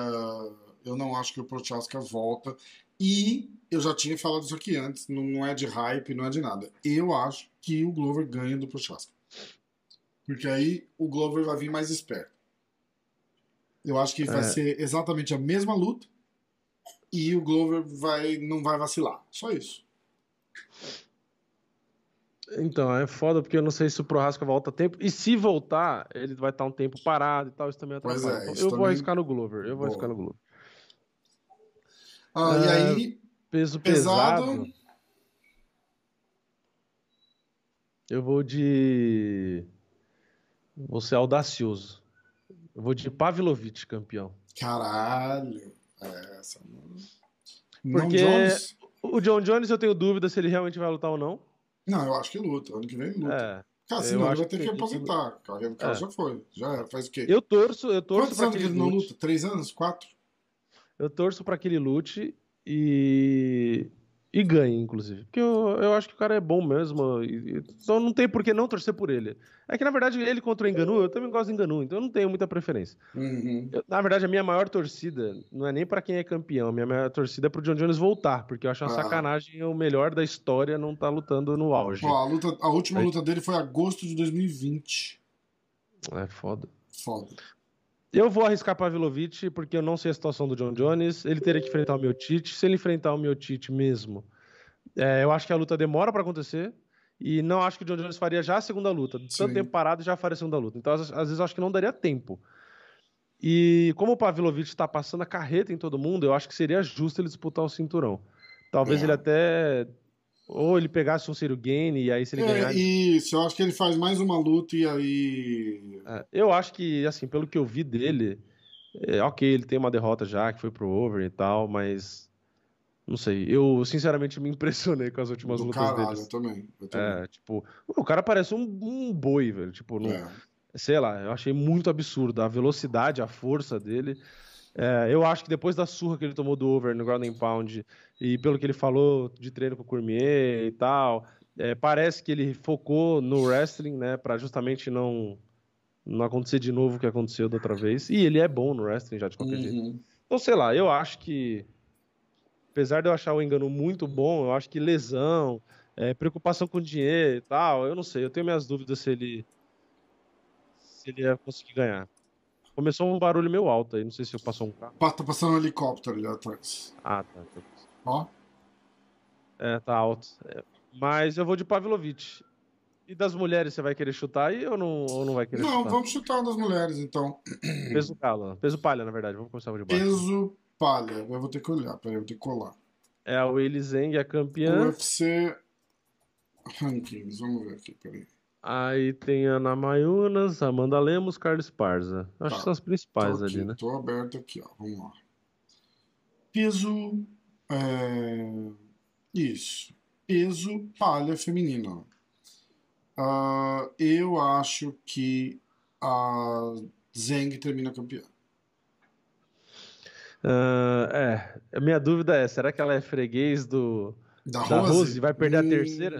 volta. E eu já tinha falado isso aqui antes, não é de hype, não é de nada. Eu acho que o Glover ganha do Prochaska. Porque aí o Glover vai vir mais esperto. Eu acho que vai ser exatamente a mesma luta e o Glover não vai vacilar. Só isso. Então, é foda porque eu não sei se o Prochaska volta a tempo. E se voltar, ele vai estar um tempo parado e tal. Isso também atrapalha. Então, eu vou arriscar no Glover. E aí, peso pesado. Eu vou ser audacioso. Eu vou de Pavlovich, campeão. Caralho. Porque o John Jones eu tenho dúvida se ele realmente vai lutar ou não. Não, eu acho que luta. Ano que vem ele luta. Cara, Eu senão ele acho vai ter que que- aposentar. A carreira do cara É. já foi. Já era. Faz o quê? Eu torço Quantos para anos que que ele não luta? 3 anos? 4? Eu torço para que ele lute e ganhe, inclusive. Porque eu acho que o cara é bom mesmo. Então não tem por que não torcer por ele. É que, na verdade, ele contra o Ngannou, eu também gosto do Ngannou, então eu não tenho muita preferência. Uhum. Na verdade, a minha maior torcida não é nem para quem é campeão, a minha maior torcida é pro John Jones voltar, porque eu acho uma sacanagem o melhor da história não tá lutando no auge. Ó, a última luta dele foi em agosto de 2020. É foda. Foda. Eu vou arriscar Pavlovich porque eu não sei a situação do John Jones. Ele teria que enfrentar o Miocic. Se ele enfrentar o Miocic mesmo, eu acho que a luta demora pra acontecer. E não acho que o John Jones faria já a segunda luta. Sim. Tanto tempo parado já faria a segunda luta. Então, às vezes, eu acho que não daria tempo. E como o Pavlovich tá passando a carreta em todo mundo, eu acho que seria justo ele disputar o cinturão. Talvez ele até... Ou ele pegasse um Ciro Gane e aí se ele ganhar... Isso, eu acho que ele faz mais uma luta e aí... Eu acho que, assim, pelo que eu vi dele, ok, ele tem uma derrota já, que foi pro over e tal, mas não sei, eu sinceramente me impressionei com as últimas Do lutas caralho, deles. eu também. Tipo, o cara parece um boi, velho, tipo, sei lá, eu achei muito absurdo a velocidade, a força dele. Eu acho que depois da surra que ele tomou do over no Ground and Pound, e pelo que ele falou de treino com o Cormier e tal, parece que ele focou no wrestling, né, pra justamente não acontecer de novo o que aconteceu da outra vez. E ele é bom no wrestling já de qualquer jeito. Então, sei lá, eu acho que, apesar de eu achar o Ngannou muito bom, eu acho que lesão, preocupação com dinheiro e tal, eu não sei, eu tenho minhas dúvidas se ele ia conseguir ganhar. Começou um barulho meio alto aí, não sei se passou um carro. Tá passando um helicóptero ali atrás. Ah, tá. Ó. Tá alto. Mas eu vou de Pavlovich. E das mulheres, você vai querer chutar aí ou não vai querer chutar? Não, vamos chutar uma das mulheres, então. Peso galo. Peso palha, na verdade. Vamos começar de baixo. Peso palha. Eu vou ter que olhar, peraí, eu vou ter que colar. A Weili Zhang, a campeã. UFC Rankings, vamos ver aqui, peraí. Aí tem a Ana Mayunas, Amanda Lemos, Carlos Esparza. Acho que são as principais ali, né? Tô aberto aqui, ó. Vamos lá. Peso. Isso. Peso palha feminino. Eu acho que a Zhang termina campeã. A minha dúvida é, será que ela é freguês Da Rose e vai perder a terceira?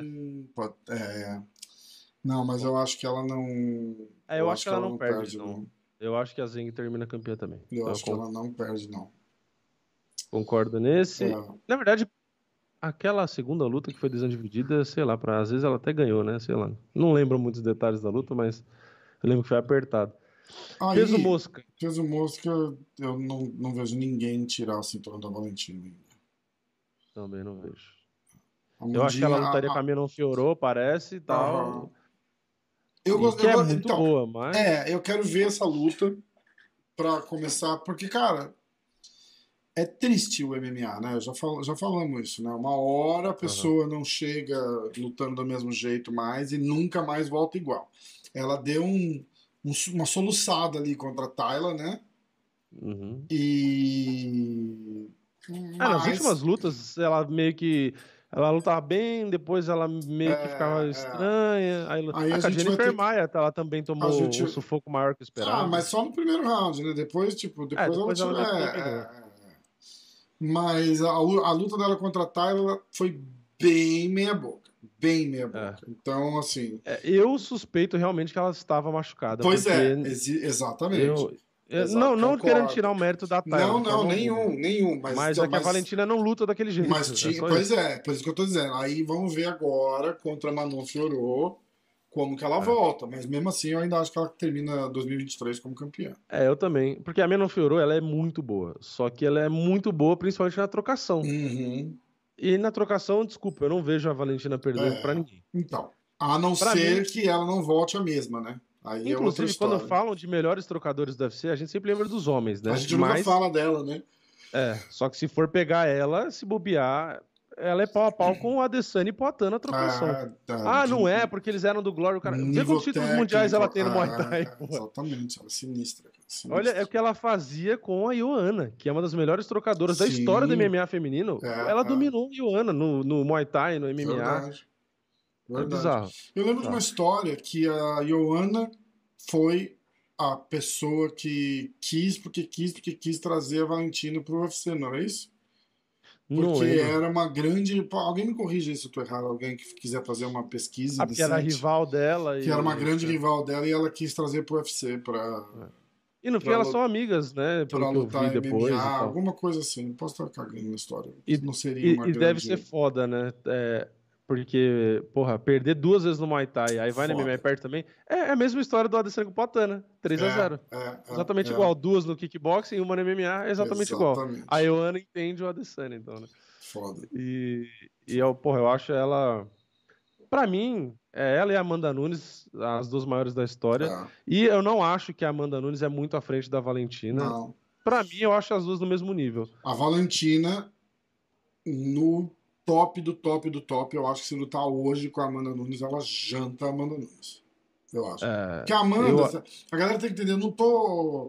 Não, mas eu acho que ela não... Eu acho que ela não perde, não. Eu acho que a Zhang termina campeã também. Eu acho que ela não perde, não. Concordo nesse. Na verdade, aquela segunda luta que foi decisão dividida, sei lá, às vezes ela até ganhou, né? Sei lá. Não lembro muitos detalhes da luta, mas eu lembro que foi apertado. Peso mosca. Peso mosca, eu não vejo ninguém tirar o cinturão da Valentina ainda. Também não vejo. Eu acho que ela lutaria com a Manon Fiorot, parece e tal. É muito boa, mas... eu quero ver essa luta pra começar, porque, cara, é triste o MMA, né? Já falamos isso, né? Uma hora a pessoa não chega lutando do mesmo jeito mais e nunca mais volta igual. Ela deu uma soluçada ali contra a Tayla, né? Nas últimas lutas, ela meio que... Ela lutava bem, depois ela meio que ficava estranha. Aí a Jennifer Maia, ela também tomou um sufoco maior que o esperado. Mas só no primeiro round, né? Depois ela Mas a luta dela contra a Tayla foi bem meia boca. Bem meia boca. Então, assim... eu suspeito realmente que ela estava machucada. Pois exatamente. Não querendo tirar o mérito da Tayla. Não, nenhum. Mas é que a Valentina não luta daquele jeito. Por isso que eu tô dizendo. Aí vamos ver agora contra a Manon Fiorot como que ela volta. Mas mesmo assim eu ainda acho que ela termina 2023 como campeã. Eu também. Porque a Manon Fiorot, ela é muito boa. Só que ela é muito boa principalmente na trocação. E na trocação, desculpa, eu não vejo a Valentina perdendo pra ninguém. Então, a não ser que ela não volte a mesma, né? Aí inclusive, quando falam de melhores trocadores do UFC, a gente sempre lembra dos homens, né? A gente nunca fala dela, né? Só que se for pegar ela, se bobear, ela é pau a pau com a Adesanya e Poatan na trocação. Não é, porque eles eram do Glory. Vê quantos títulos mundiais ela tem no Muay Thai. Exatamente, ela é sinistra. Olha, é o que ela fazia com a Ioana, que é uma das melhores trocadoras da história do MMA feminino. Ela dominou a Ioana no Muay Thai, no MMA. Verdade. Verdade. bizarro. Eu lembro de uma Tá. história que a Joanna foi a pessoa que porque quis trazer a Valentina pro UFC, não era isso? Não Porque lembro. era uma grande. Pô, alguém me corrige se eu tô errado, alguém que quiser fazer uma pesquisa Porque era decente. rival dela Que era uma grande é. rival dela e ela quis trazer pro UFC E no fim pra elas lu- são amigas, né? Pelo pra que eu vi lutar depois e MMA, tal. alguma coisa assim. Posso estar cagando na história. E, Não seria uma e deve ser grande. foda, né? Porque, porra, perder 2 vezes no Muay Thai, aí vai na MMA Foda. perto também. É a mesma história do Adesanya com o Poatan, né? 3-0. Exatamente igual. 2 no kickboxing e uma no MMA, é exatamente igual. Exatamente. A Ioana entende o Adesanya, então, né? Foda. E eu acho ela. Pra mim, ela e a Amanda Nunes, as duas maiores da história. É. E eu não acho que a Amanda Nunes é muito à frente da Valentina. Não. Pra mim, eu acho as duas no mesmo nível. A Valentina, no top do top do top, eu acho que se lutar hoje com a Amanda Nunes, ela janta a Amanda Nunes. Eu acho. Porque a Amanda, a galera tem que entender, eu não tô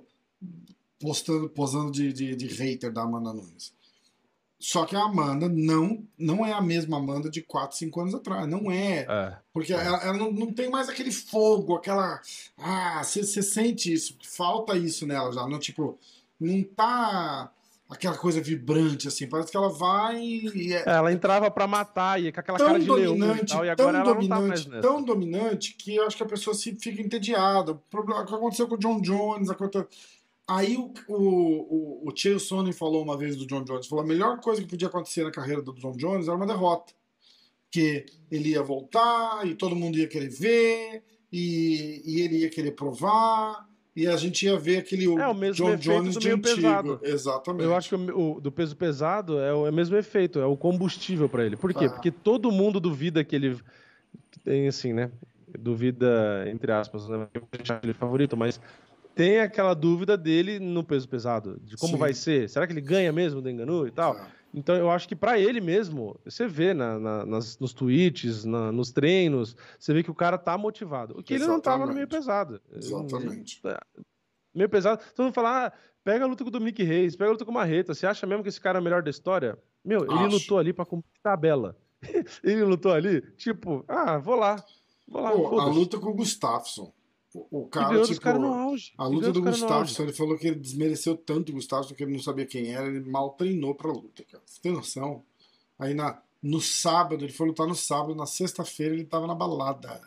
posando de hater da Amanda Nunes. Só que a Amanda não é a mesma Amanda de 4, 5 anos atrás. Não é. Porque ela não tem mais aquele fogo, aquela. Você sente isso. Falta isso nela já. Não, tipo, não tá aquela coisa vibrante, assim. Parece que ela vai. Ela entrava pra matar, e com aquela cara de leão e tal, e agora ela não tá mais nessa. Tão dominante que eu acho que a pessoa fica entediada. O problema que aconteceu com o John Jones, Aí o Chael Sonnen falou uma vez do John Jones, falou a melhor coisa que podia acontecer na carreira do John Jones era uma derrota. Que ele ia voltar, e todo mundo ia querer ver, e ele ia querer provar, e a gente ia ver aquele o mesmo John efeito Jones do de meio antigo. pesado. Exatamente. Eu acho que o do peso pesado é o mesmo efeito, é o combustível pra ele. Por quê? Porque todo mundo duvida que ele tem, assim, né? Duvida, entre aspas, né? Eu acho ele favorito, mas tem aquela dúvida dele no peso pesado, de como vai ser. Será que ele ganha mesmo do Ngannou e tal? Então eu acho que pra ele mesmo, você vê nos tweets, nos treinos, você vê que o cara tá motivado. O que ele não tava no meio pesado. Exatamente. Meio pesado. Todo mundo fala, pega a luta com o Dominic Reis, pega a luta com o Marreta. Você acha mesmo que esse cara é o melhor da história? Meu, ele lutou ali pra cumprir tabela. Ele lutou ali, tipo, vou lá. Pô, a luta com o Gustafsson. O cara, tipo, cara no auge. A luta do Gustafsson, ele falou que ele desmereceu tanto o Gustafsson que ele não sabia quem era, ele mal treinou pra luta, cara. Você tem noção? Aí no sábado, ele foi lutar no sábado, na sexta-feira ele tava na balada.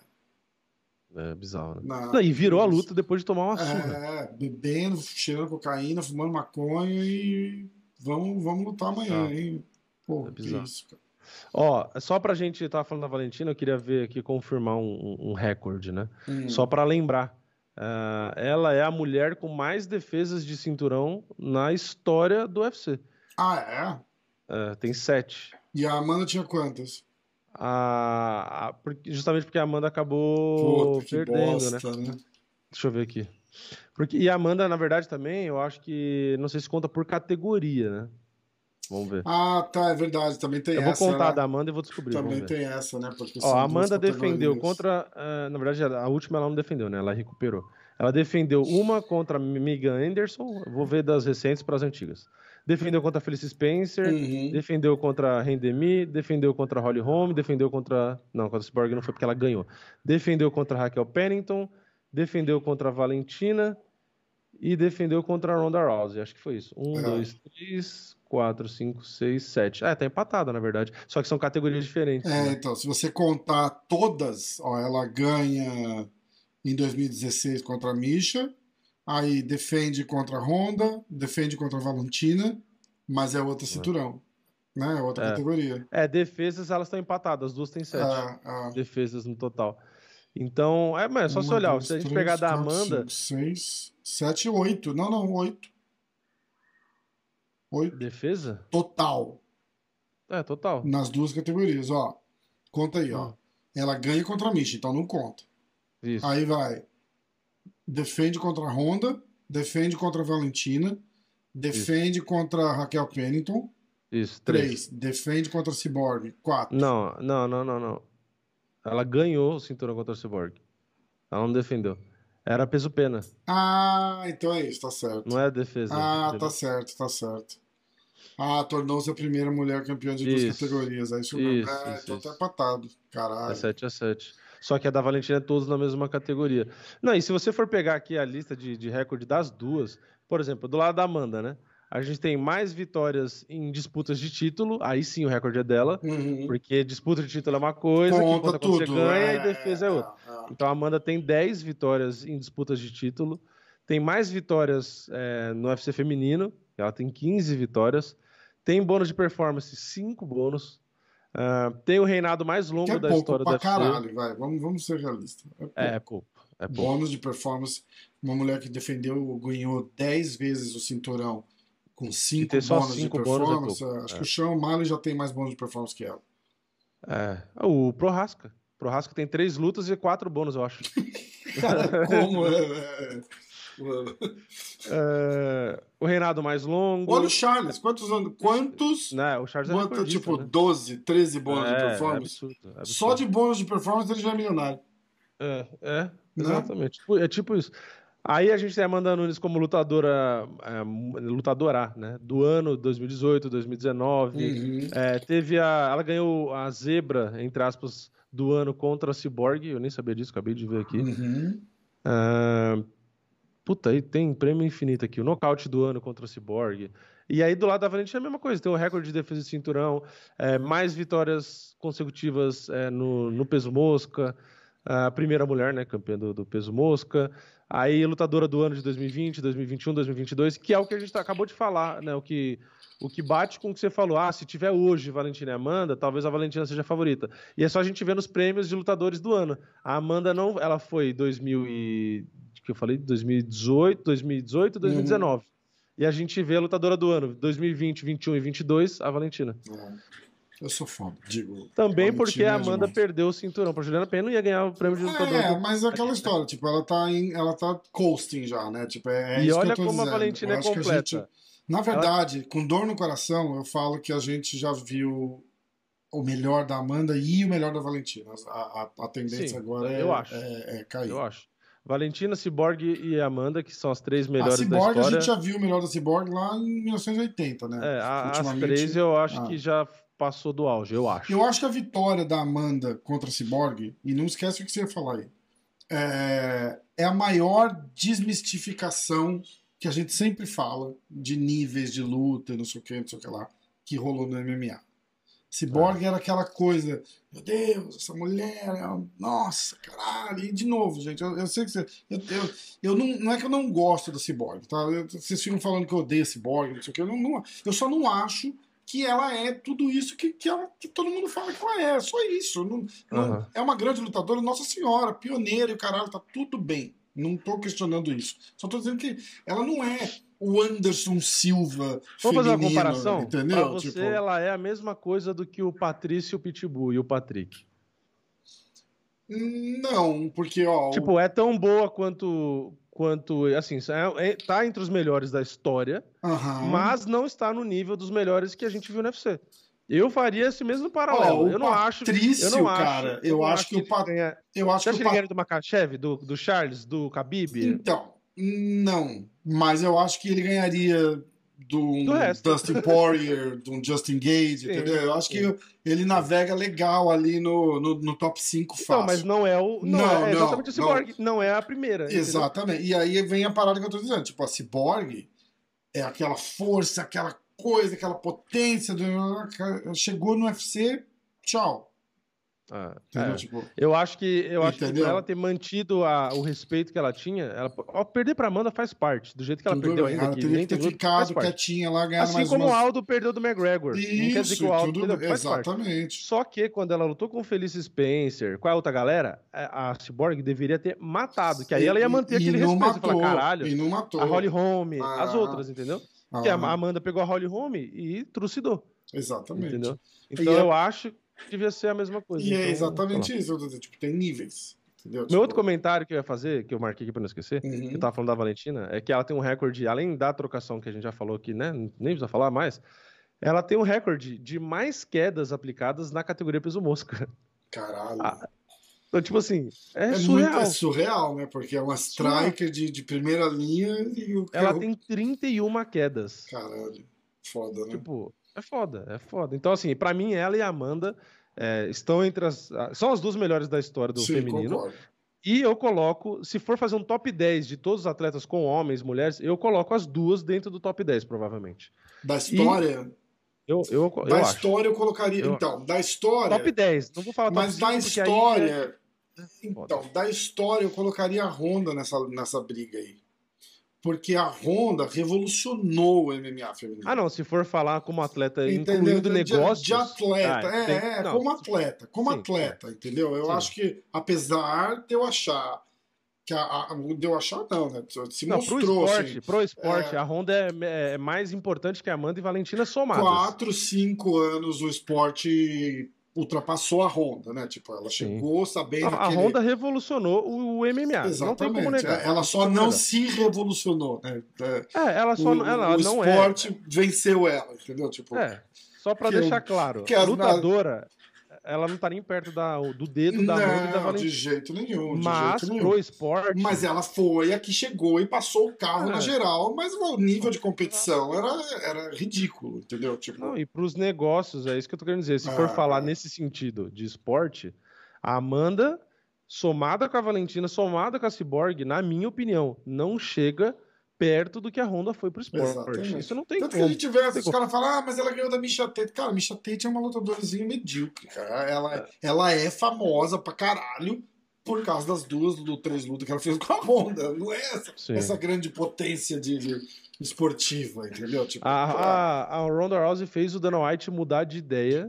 É bizarro, né? E virou a luta depois de tomar uma surra. Bebendo, cheirando cocaína, fumando maconha e vamos lutar amanhã, hein? Pô, que isso, cara. Ó, só pra gente tava falando da Valentina, eu queria ver aqui, confirmar um recorde, né? Só pra lembrar. Ela é a mulher com mais defesas de cinturão na história do UFC. Tem 7. E a Amanda tinha quantas? Justamente porque a Amanda acabou perdendo, bosta, né? Deixa eu ver aqui. E a Amanda, na verdade, também, eu acho que, não sei se conta por categoria, né? Vamos ver. Tá, é verdade, também tem essa. Eu vou contar da Amanda e vou descobrir. Também tem essa, né? Porque a Amanda defendeu contra... na verdade, a última ela não defendeu, né? Ela recuperou. Ela defendeu uma contra Megan Anderson, eu vou ver das recentes para as antigas. Defendeu contra Felice Spencer, defendeu contra Rendemi, defendeu contra Holly Holm, defendeu contra... Não, contra a Cyborg não foi porque ela ganhou. Defendeu contra Raquel Pennington, defendeu contra a Valentina e defendeu contra a Ronda Rousey. Acho que foi isso. 1, 2, 3, 4, 5, 6, 7. Tá empatada, na verdade. Só que são categorias diferentes. Né? Então, se você contar todas, ela ganha em 2016 contra a Misha, aí defende contra a Ronda, defende contra a Valentina, mas é outro cinturão, né? É outra categoria. Defesas elas estão empatadas, as duas têm 7 defesas no total. Então, mas é só 1, se olhar, 2, se a gente 3, pegar 4, da Amanda... 5, 6, 7, 8. Não, 8. 8. Defesa? Total. Total. Nas duas categorias, ó. Conta aí, ó. Ela ganha contra a Misha, então não conta. Isso. Aí vai. Defende contra a Ronda, defende contra a Valentina, defende contra a Raquel Pennington. Isso, 3. Defende contra a Cyborg. 4. Não. Ela ganhou o cinturão contra a Cyborg. Ela não defendeu. Era peso-pena. Então é isso, tá certo. Não é defesa. Tá certo. Tornou-se a primeira mulher campeã de duas Isso. categorias. É isso mesmo. Isso, Então isso. tá empatado. É Caralho. 7-7. Só que a da Valentina é todos na mesma categoria. Não, e se você for pegar aqui a lista de recorde das duas, por exemplo, do lado da Amanda, né? A gente tem mais vitórias em disputas de título, aí sim o recorde é dela, Uhum. porque disputa de título é uma coisa, que Conta conta quando você tudo. ganha e defesa é outra. Então a Amanda tem 10 vitórias em disputas de título, tem mais vitórias no UFC feminino, ela tem 15 vitórias, tem bônus de performance, 5 bônus, tem o reinado mais Que longo é da pouco história pra do UFC. caralho, vai. Vamos ser realistas. É pouco. Bônus de performance. Uma mulher que ganhou 10 vezes o cinturão com 5 ter só bônus de 5 bônus é performance. pouco. Acho que o Sean O'Malley já tem mais bônus de performance que ela. O Prohaska. Prohaska tem 3 lutas e 4 bônus, eu acho. Cara, como O reinado mais longo. Olha o Charles, quantos anos? Quantos? Não, o Charles é recordista, Tipo, né? 12, 13 bônus de É performance. absurdo. Só de bônus de performance ele já é milionário. Exatamente. É tipo isso. Aí a gente tem a Amanda Nunes como lutadora, né? Do ano 2018, 2019. Ela ganhou a zebra, entre aspas, do ano contra a Cyborg. Eu nem sabia disso, acabei de ver aqui. Aí tem prêmio infinito aqui. O nocaute do ano contra a Cyborg. E aí do lado da Valentina é a mesma coisa. Tem o recorde de defesa de cinturão, mais vitórias consecutivas no peso mosca. A primeira mulher, né, campeã do peso mosca. Aí lutadora do ano de 2020, 2021, 2022, que é o que a gente acabou de falar, né? O que bate com o que você falou. Se tiver hoje Valentina e Amanda, talvez a Valentina seja a favorita. E é só a gente ver nos prêmios de lutadores do ano. A Amanda não, ela foi 2018, 2019. E a gente vê a lutadora do ano, 2020, 21 e 22, a Valentina. Eu sou fã, digo. Também porque a Amanda perdeu o cinturão pra Juliana Pena, não ia ganhar o prêmio de lutador. Mas é aquela história, tipo, ela tá coasting já, né? Tipo, e isso olha que eu tô como dizendo. a Valentina é completa. Na verdade, com dor no coração, eu falo que a gente já viu o melhor da Amanda e o melhor da Valentina. A tendência agora é cair. Eu acho. Valentina, Cyborg e Amanda, que são as 3 melhores da Cyborg, história. a gente já viu o melhor da Cyborg lá em 1980, né? As 3 eu acho que já passou do auge, eu acho. Eu acho que a vitória da Amanda contra a Cyborg, e não esquece o que você ia falar aí, é a maior desmistificação que a gente sempre fala de níveis de luta, não sei o que lá, que rolou no MMA. Cyborg era aquela coisa, meu Deus, essa mulher, nossa, caralho, e de novo, gente, eu sei que eu não é que eu não gosto da Cyborg, tá? Vocês ficam falando que eu odeio a Cyborg, não sei o que, eu só não acho que ela é tudo isso que todo mundo fala que ela é, só isso. É uma grande lutadora, Nossa Senhora, pioneira e o caralho, tá tudo bem. Não tô questionando isso. Só tô dizendo que ela não é o Anderson Silva feminino. Vamos fazer uma comparação? Entendeu? Pra você, ela é a mesma coisa do que o Patrício Pitbull e o Patrick. Não, porque, é tão boa quanto assim, tá entre os melhores da história, mas não está no nível dos melhores que a gente viu no UFC. Eu faria esse mesmo paralelo. Eu não acho que ele ganha do Makhachev, do Charles, do Khabib. Então, não. Mas eu acho que ele ganharia do Dustin Poirier, do Justin Gage, entendeu? Eu acho que ele navega legal ali no top 5 fácil. Não, mas não é o... é exatamente o Cyborg. Não é a primeira. Exatamente. Entendeu? E aí vem a parada que eu tô dizendo. Tipo, a Cyborg é aquela força, aquela coisa, aquela potência. Chegou no UFC, tchau. Eu acho que por ela ter mantido o respeito que ela tinha, ao perder pra Amanda faz parte, do jeito que ela perdeu ainda. Ela teria que ter ficado quietinha lá, ganhando mais como o Aldo perdeu do McGregor. Isso, não quer dizer que o Aldo faz exatamente. Parte. Só que quando ela lutou com o Felice Spencer, com a outra galera, a Cyborg deveria ter matado, que aí ela ia manter aquele respeito. Falar, caralho, e não matou. A Holly Holm, as outras, entendeu? Porque a Amanda pegou a Holly Holm e trucidou. Exatamente. Entendeu? Então eu acho devia ser a mesma coisa. E é exatamente isso. Tipo, tem níveis. Entendeu? Meu outro comentário que eu ia fazer, que eu marquei aqui pra não esquecer, que eu tava falando da Valentina, é que ela tem um recorde, além da trocação que a gente já falou aqui, né? Nem precisa falar mais. Ela tem um recorde de mais quedas aplicadas na categoria peso mosca. Caralho. Então, tipo assim, é surreal. É surreal, né? Porque é uma striker de primeira linha. Ela tem 31 quedas. Caralho. Foda, né? Tipo, é foda. Então, assim, pra mim, ela e a Amanda estão entre são as duas melhores da história do Sim, feminino. concordo. E eu coloco, se for fazer um top 10 de todos os atletas com homens, mulheres, eu coloco as duas dentro do top 10, provavelmente. Da história? Eu Da acho. história eu colocaria. Então, da história. Top 10, não vou falar top Mas 5, da porque aí história. Então, da história eu colocaria a Honda nessa briga aí. Porque a Honda revolucionou o MMA feminino. Ah, não, se for falar como atleta, Entendeu? incluindo negócios... De atleta, não, como atleta, sim, entendeu? Eu sim. acho que, apesar de eu achar que de eu achar não, né? Se Não, mostrou, pro esporte, a Honda é mais importante que a Amanda e Valentina somadas. 4, 5 anos o esporte ultrapassou a Honda, né? Tipo, ela chegou sabendo A Honda revolucionou o MMA. Exatamente. Não tem como negar. Ela só não se revolucionou, né? Ela só o não esporte venceu ela, entendeu? Tipo, só pra deixar claro, que as lutadora, ela não tá nem perto do dedo da Amanda e da Valentina. De jeito nenhum. Mas pro esporte... Mas ela foi a que chegou e passou o carro na geral, mas o nível de competição era ridículo, entendeu? Tipo... Não, e pros negócios, é isso que eu tô querendo dizer. Se for falar nesse sentido de esporte, a Amanda, somada com a Valentina, somada com a Cyborg, na minha opinião, não chega perto do que a Honda foi pro esporte. Exatamente. Isso não tem Tanto como. que a gente vê, os caras falam, mas ela ganhou da Misha Tate. Cara, a Misha Tate é uma lutadorazinha medíocre, cara. Ela é famosa pra caralho por causa das 3 lutas que ela fez com a Honda. Não é essa grande potência de esportiva, entendeu? Tipo, a Ronda Rousey fez o Dana White mudar de ideia,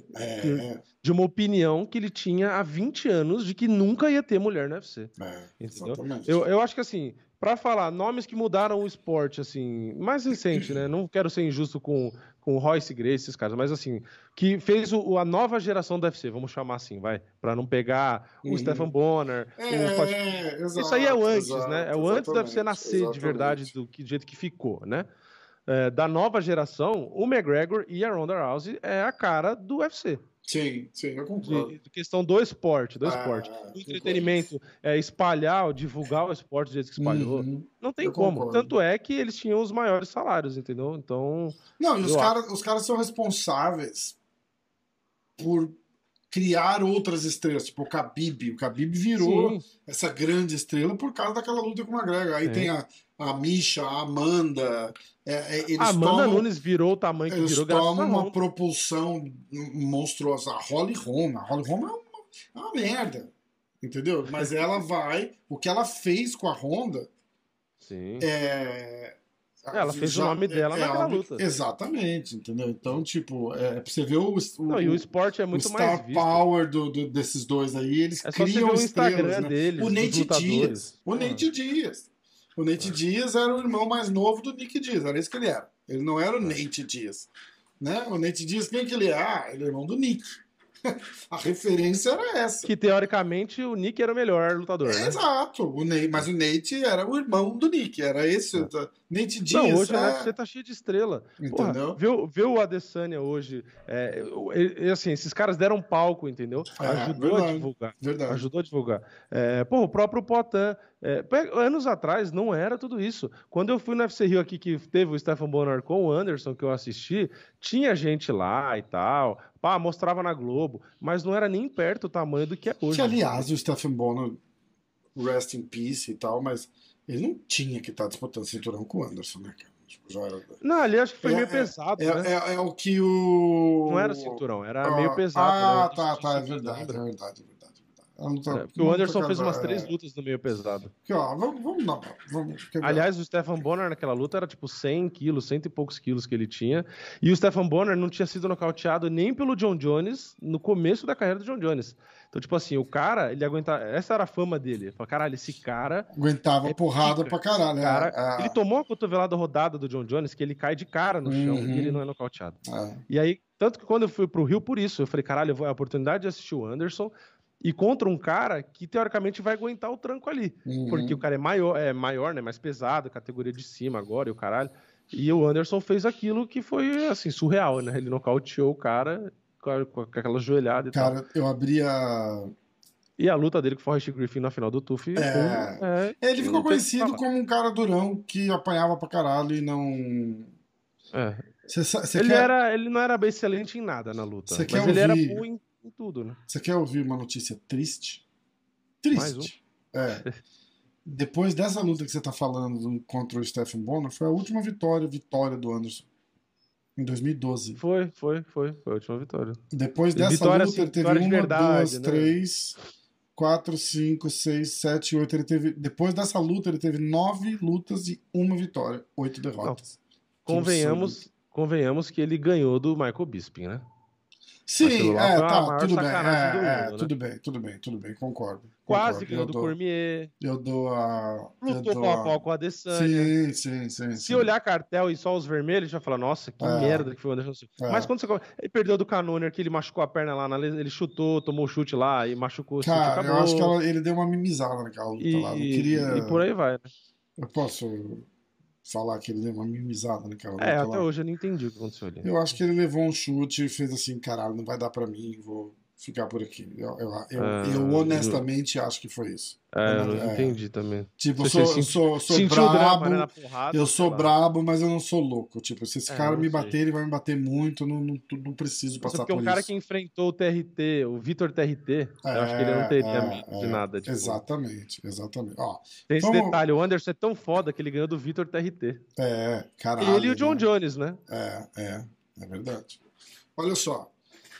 de uma opinião que ele tinha há 20 anos de que nunca ia ter mulher no UFC. Exatamente. Eu acho que assim, pra falar nomes que mudaram o esporte, assim, mais recente, né? Não quero ser injusto com o Royce Gracie, esses caras, mas assim, que fez a nova geração do UFC, vamos chamar assim, vai, pra não pegar o Stephen Bonner. Exato, isso aí é o antes, exato, né? É o antes do UFC nascer de verdade, do jeito que ficou, né? Da nova geração, o McGregor e a Ronda Rousey é a cara do UFC. Sim, eu concordo. De questão do esporte. Do entretenimento, espalhar, divulgar o esporte do jeito que espalhou. Não tem como. Concordo. Tanto é que eles tinham os maiores salários, entendeu? Então. Não, e os caras são responsáveis por criar outras estrelas, tipo o Khabib. O Khabib virou essa grande estrela por causa daquela luta com o McGregor. Aí tem a Misha, a Amanda. A Amanda Nunes virou o tamanho que virou. Eles tomam uma propulsão monstruosa. A Holly Holm é uma merda, entendeu? Mas ela vai... O que ela fez com a Honda... Ela fez o nome dela naquela luta. Exatamente, entendeu? Então, tipo, pra você ver e o esporte é muito mais visto. O star power desses dois aí, eles criam o estrelas, Instagram né? deles, O Nate Diaz. O Nate Diaz era o irmão mais novo do Nick Diaz, era isso que ele era. Ele não era o Nate Diaz. Né? O Nate Diaz, quem que ele é? Ele é irmão do Nick. A referência era essa. Que teoricamente o Nick era o melhor lutador, né? Exato. Mas o Nate era o irmão do Nick. Era esse. Nate Diaz. Não, hoje o UFC tá cheio de estrela. Entendeu? Porra, vê o Adesanya hoje. Assim, esses caras deram palco, entendeu? Ajudou a divulgar. Verdade. Ajudou a divulgar. O próprio Poatan. Anos atrás não era tudo isso. Quando eu fui no UFC Rio aqui, que teve o Stephen Bonner com o Anderson, que eu assisti, tinha gente lá e tal. Mostrava na Globo, mas não era nem perto o tamanho do que é hoje. Que, aliás, o Stephen Bonner, rest in peace e tal, mas ele não tinha que estar disputando cinturão com o Anderson, né, cara? Já era... Não, ali acho que foi meio pesado, né? É o que o... Não era cinturão, era meio pesado. Tá, é verdade. Porque o Anderson fez umas 3 lutas no meio pesado. Vamos Aliás, o Stephen Bonner naquela luta era tipo 100 quilos, 100 e poucos quilos que ele tinha. E o Stephen Bonner não tinha sido nocauteado nem pelo John Jones no começo da carreira do John Jones. Então, tipo assim, o cara, ele aguentava... Essa era a fama dele. Ele falou, caralho, esse cara... Aguentava porrada pra caralho. Ele tomou uma cotovelada rodada do John Jones que ele cai de cara no chão e ele não é nocauteado. E aí, tanto que quando eu fui pro Rio, por isso, eu falei, caralho, eu vou a oportunidade de assistir o Anderson e contra um cara que, teoricamente, vai aguentar o tranco ali. Porque o cara é maior, né? Mais pesado, categoria de cima agora e o caralho. E o Anderson fez aquilo que foi, assim, surreal, né? Ele nocauteou o cara com aquela joelhada e tal. Cara, eu abri a... E a luta dele com o Forrest Griffin na final do TUF... ele ficou conhecido como um cara durão que apanhava pra caralho e não... Ele não era excelente em nada na luta, mas ele era bom em tudo, né? Você quer ouvir uma notícia triste? Mais um? Depois dessa luta que você tá falando contra o Stephen Bonner, foi a última vitória do Anderson. Em 2012. Foi a última vitória. Depois dessa vitória, luta, assim, ele teve vitória de 1, verdade, 2, né? 3, 4, 5, 6, 7, 8. Depois dessa luta, ele teve 9 lutas e 1 vitória, 8 derrotas. Convenhamos que ele ganhou do Michael Bisping, né? Sim, tá, tudo bem. Mundo, Tudo bem, concordo. Quase ganhou do Cormier. Eu dou a... Lutou pau a pau com a Adesanya. Sim. Se olhar cartel e só os vermelhos, já fala, nossa, que merda que foi o Anderson Silva. Mas quando ele perdeu do Cannonier, que ele machucou a perna lá, ele chutou, tomou chute lá e machucou. Cara, eu acho que ele deu uma mimizada naquela luta lá. Não queria... E por aí vai, né? Eu posso falar que ele deu uma mimizada naquela luta até lá. hoje eu não entendi o que aconteceu ali. Eu acho que ele levou um chute e fez assim, caralho, não vai dar pra mim, vou ficar por aqui. Eu honestamente acho que foi isso. Eu não entendi também. Tipo, eu sou brabo, drama, né, na porrada, eu sou brabo, mas eu não sou louco. Tipo, se esse cara me bater, ele vai me bater muito, não preciso passar por isso. Porque um cara que enfrentou o TRT, o Vitor TRT, eu acho que ele não teria medo de nada. Tipo. Exatamente. Ó, tem esse detalhe, o Anderson é tão foda que ele ganhou do Vitor TRT. Caralho. Ele e o John Jones, né? É verdade. Olha só.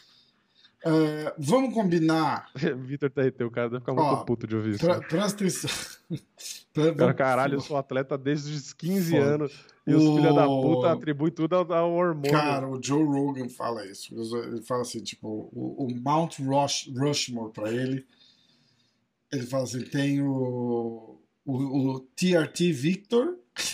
Vamos combinar. Vitor TRT, o cara deve ficar muito puto de ouvir isso. Presta atenção. Caralho, eu sou atleta desde os 15 anos e os filhos da puta atribuem tudo ao hormônio. Cara, o Joe Rogan fala isso. Ele fala assim, tipo, o Mount Rushmore pra ele. Ele fala assim: tem o TRT Victor,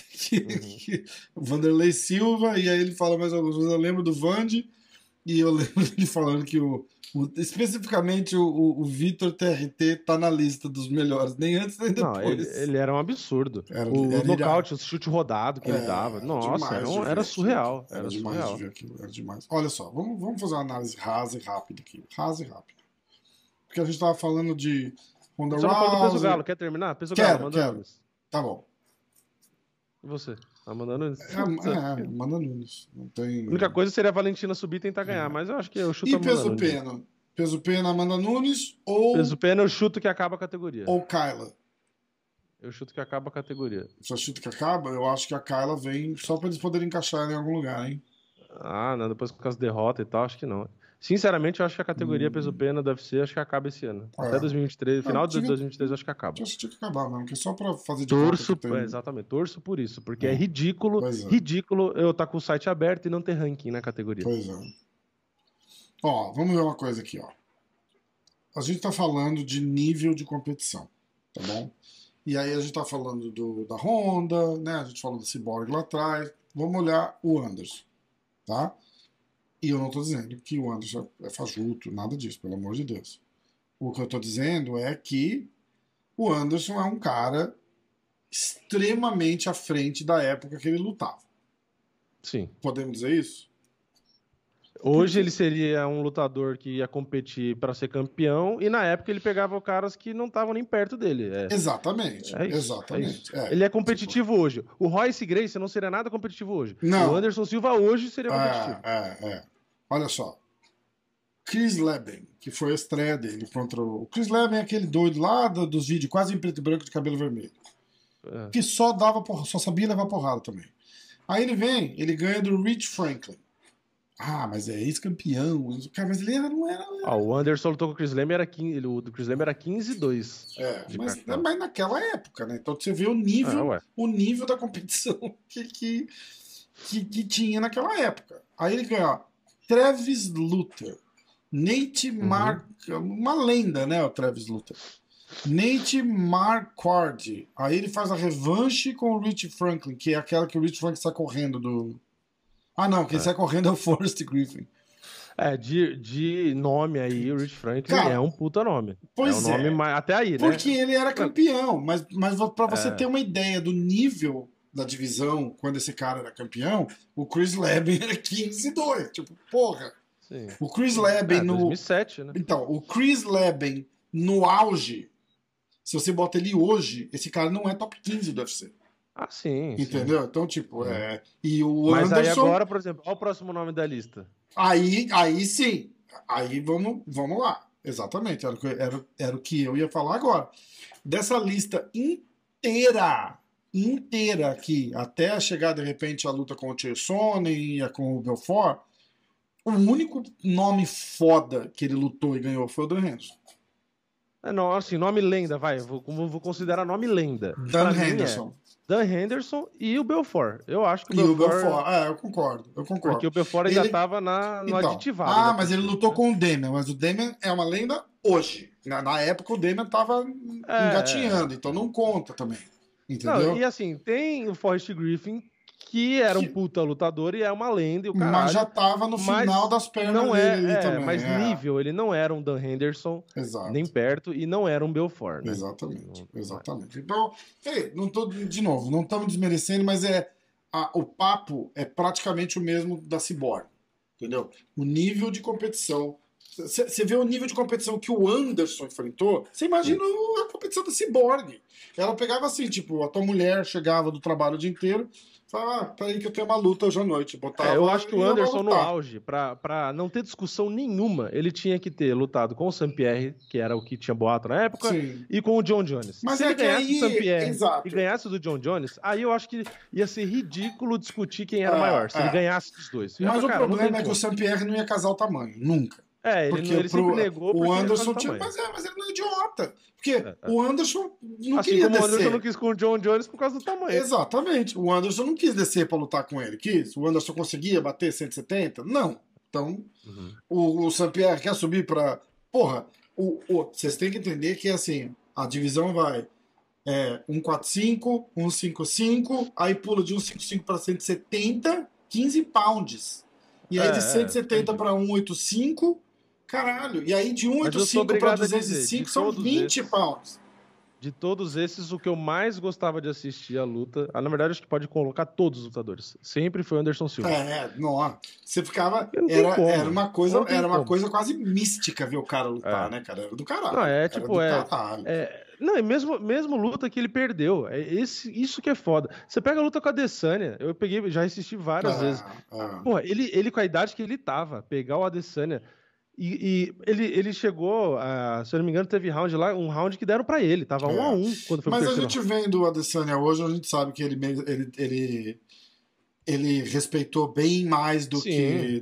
o Vanderlei Silva, e aí ele fala mais algumas coisas. Eu lembro do Vandy. E eu lembro dele falando que especificamente o Vitor TRT tá na lista dos melhores, nem antes nem depois. Não, ele era um absurdo. O nocaute, o chute rodado que ele dava. Nossa, era surreal. Era demais de ver aquilo, era demais. Olha só, vamos fazer uma análise rasa e rápida aqui. Porque a gente tava falando de Ronda Rousey. Você não falou do Peso Galo, quer terminar? Peso Galo, quero. Tá bom. E você? Amanda Nunes. Amanda Nunes. Não tem... A única coisa seria a Valentina subir e tentar ganhar, mas eu acho que eu chuto a Amanda Nunes. E peso pena? Peso pena, Amanda Nunes ou... Peso pena eu chuto que acaba a categoria. Ou Kyla? Eu chuto que acaba a categoria. Você chuta que acaba? Eu acho que a Kyla vem só pra eles poderem encaixar ela em algum lugar, hein? Não, depois com as derrotas e tal, acho que não. Sinceramente, eu acho que a categoria peso pena deve ser, acho que acaba esse ano. Até 2023, final de 2023, eu acho que acaba. Eu acho que tinha que acabar mesmo, que é só pra fazer de Exatamente, torço por isso, porque é ridículo eu estar com o site aberto e não ter ranking na categoria. Pois é. Ó, vamos ver uma coisa aqui, ó. A gente tá falando de nível de competição, tá bom? E aí a gente tá falando da Honda, né? A gente falou do Cyborg lá atrás. Vamos olhar o Anderson, tá? E eu não tô dizendo que o Anderson é fajuto, nada disso, pelo amor de Deus. O que eu tô dizendo é que o Anderson é um cara extremamente à frente da época que ele lutava. Sim. Podemos dizer isso? Hoje ele seria um lutador que ia competir para ser campeão e na época ele pegava caras que não estavam nem perto dele. Exatamente. Ele é competitivo hoje. O Royce Gracie não seria nada competitivo hoje. Não. O Anderson Silva hoje seria competitivo. Olha só. Chris Leben, que foi a estreia dele contra o... Chris Leben é aquele doido lá dos vídeos, quase em preto e branco, de cabelo vermelho. Que só sabia levar porrada também. Aí ele ganha do Rich Franklin. Mas é ex-campeão. Cara, mas ele não era. O Anderson lutou com o Chris Leben, o do Chris Leben era 15-2. Mas naquela época, né? Então você vê o nível da competição que tinha naquela época. Aí ele ganha, Travis Luther, Nate uma lenda, né? O Travis Luther. Nate Marquardt. Aí ele faz a revanche com o Rich Franklin, que é aquela que o Rich Franklin sai correndo do. Quem sai correndo é o Forrest Griffin. De nome aí, o Rich Franklin é um puta nome. Pois é. Um nome até aí, né? Porque ele era campeão, mas pra você ter uma ideia do nível da divisão, quando esse cara era campeão, o Chris Leben era 15-2. Tipo, porra. Sim. O Chris Leben no... 2007, né? Então, o Chris Leben no auge, se você bota ele hoje, esse cara não é top 15 do UFC. Ah, sim. Entendeu? Então, tipo, E o Mas aí Anderson. agora, por exemplo, olha o próximo nome da lista. Aí sim. Aí vamos lá. Exatamente. Era o que eu ia falar agora. Dessa lista inteira aqui, até chegar de repente a luta com o Sonnen e com o Belfort, o único nome foda que ele lutou e ganhou foi o Dan Henderson. Não, assim, nome lenda, vai. Vou considerar nome lenda. Dan Henderson. Dan Henderson e o Belfort. Eu acho que o Belfort. Eu concordo. Porque o Belfort ainda estava no aditivado. Mas ele lutou com o Damian. Mas o Damian é uma lenda hoje. Na época o Damian estava engatinhando, então não conta também. Entendeu? Não, e assim, tem o Forrest Griffin, que era um puta lutador e é uma lenda. E o caralho, mas já tava no final das pernas dele ali também. Mas nível, ele não era um Dan Henderson, nem perto, e não era um Belfort, né? Exatamente. Então, de novo, não estamos desmerecendo, mas o papo é praticamente o mesmo da Cyborg, entendeu? O nível de competição. Você vê o nível de competição que o Anderson enfrentou, você imagina a competição da Cyborg. Ela pegava assim, tipo, a tua mulher chegava do trabalho o dia inteiro, falava, peraí que eu tenho uma luta hoje à noite. Eu acho que o Anderson no auge, pra não ter discussão nenhuma, ele tinha que ter lutado com o Saint-Pierre, que era o que tinha boato na época, e com o John Jones. Mas se ele ganhasse o Saint-Pierre e ganhasse do John Jones, aí eu acho que ia ser ridículo discutir quem era maior, se ele ganhasse dos dois. Mas o problema é que o Saint-Pierre não ia casar o tamanho, nunca. Ele sempre negou o Anderson tinha, mas ele não é idiota. Porque o Anderson não assim queria como descer. O Anderson não quis com o John Jones por causa do tamanho. Exatamente. O Anderson não quis descer pra lutar com ele. Quis. O Anderson conseguia bater 170? Não. Então, o Saint-Pierre quer subir pra... Porra, vocês têm que entender que assim, a divisão vai 145, 155, aí pula de 155 pra 170, 15 pounds. E aí de 170 pra 185... Caralho, e aí de 185 para 205 são 20 pounds. De todos esses, o que eu mais gostava de assistir a luta, na verdade acho que pode colocar todos os lutadores, sempre foi o Anderson Silva. Não, você ficava, era uma coisa quase mística ver o cara lutar, né, cara? Era do caralho. Não, e mesmo luta que ele perdeu, isso que é foda. Você pega a luta com a Adesanya, já assisti várias vezes. Pô, ele com a idade que ele tava, pegar o Adesanya... E ele chegou, se eu não me engano, teve um round que deram pra ele, tava 1-1 quando foi. Mas a gente vendo o Adesanya hoje, a gente sabe que ele respeitou bem mais do que.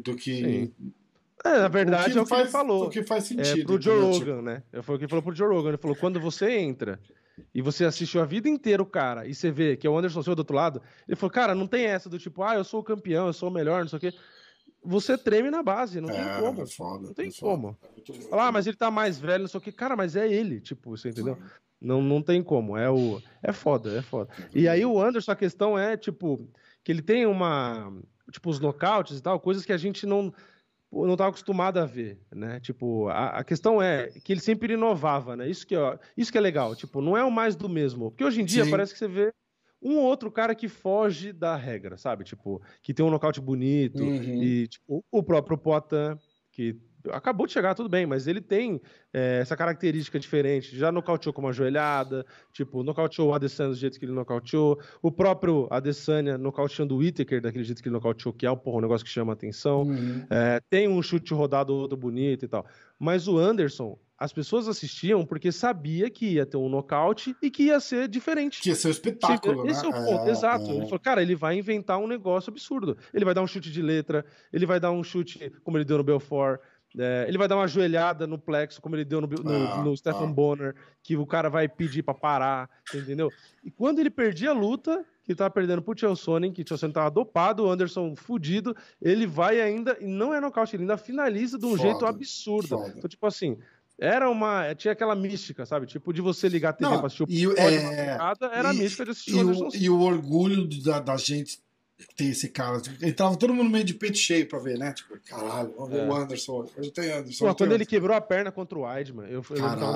Na verdade, é o que ele falou. O que faz sentido. Pro Joe Rogan, né? Foi o que ele falou pro Joe Rogan. Ele falou: quando você entra e você assistiu a vida inteira o cara e você vê que é o Anderson Silva do outro lado, ele falou: cara, não tem essa do tipo, eu sou o campeão, eu sou o melhor, não sei o quê. Você treme na base, não tem como. É foda, não tem como. Falar, mas ele tá mais velho, não sei o que. Cara, mas é ele, tipo, você entendeu? Não tem como. É foda. E aí o Anderson, a questão é, tipo, que ele tem tipo, os nocautes e tal, coisas que a gente não tava acostumado a ver, né? Tipo, a questão é que ele sempre inovava, né? Isso que é legal. Tipo, não é o mais do mesmo. Porque hoje em dia parece que você vê um outro cara que foge da regra, sabe? Tipo, que tem um nocaute bonito. E, tipo, o próprio Poatan, que acabou de chegar, tudo bem, mas ele tem essa característica diferente. Já nocauteou com uma joelhada, tipo, nocauteou o Adesanya do jeito que ele nocauteou. O próprio Adesanya nocauteando o Whittaker daquele jeito que ele nocauteou, que é um negócio que chama atenção. Tem um chute rodado, outro bonito e tal. Mas o Anderson... As pessoas assistiam porque sabia que ia ter um nocaute e que ia ser diferente. Que ia ser um espetáculo, Esse é o ponto, exato. Ele falou, cara, ele vai inventar um negócio absurdo. Ele vai dar um chute de letra, ele vai dar um chute como ele deu no Belfort, ele vai dar uma joelhada no plexo, como ele deu no Stephen Bonner, que o cara vai pedir pra parar, entendeu? E quando ele perdia a luta, que tava perdendo pro Chael Sonnen, que o Chael Sonnen tava dopado, o Anderson fudido, ele vai ainda, e não é nocaute, ele ainda finaliza de um jeito absurdo. Então, tipo assim... Tinha aquela mística, sabe? Tipo, de você ligar a TV pra assistir o era a mística de assistir o Anderson Silva. E o orgulho da gente ter esse cara. Ele tava todo mundo meio de peito cheio pra ver, né? Tipo, caralho, vamos ver o Anderson. Hoje tem Anderson. Quando ele quebrou a perna contra o Weidman, eu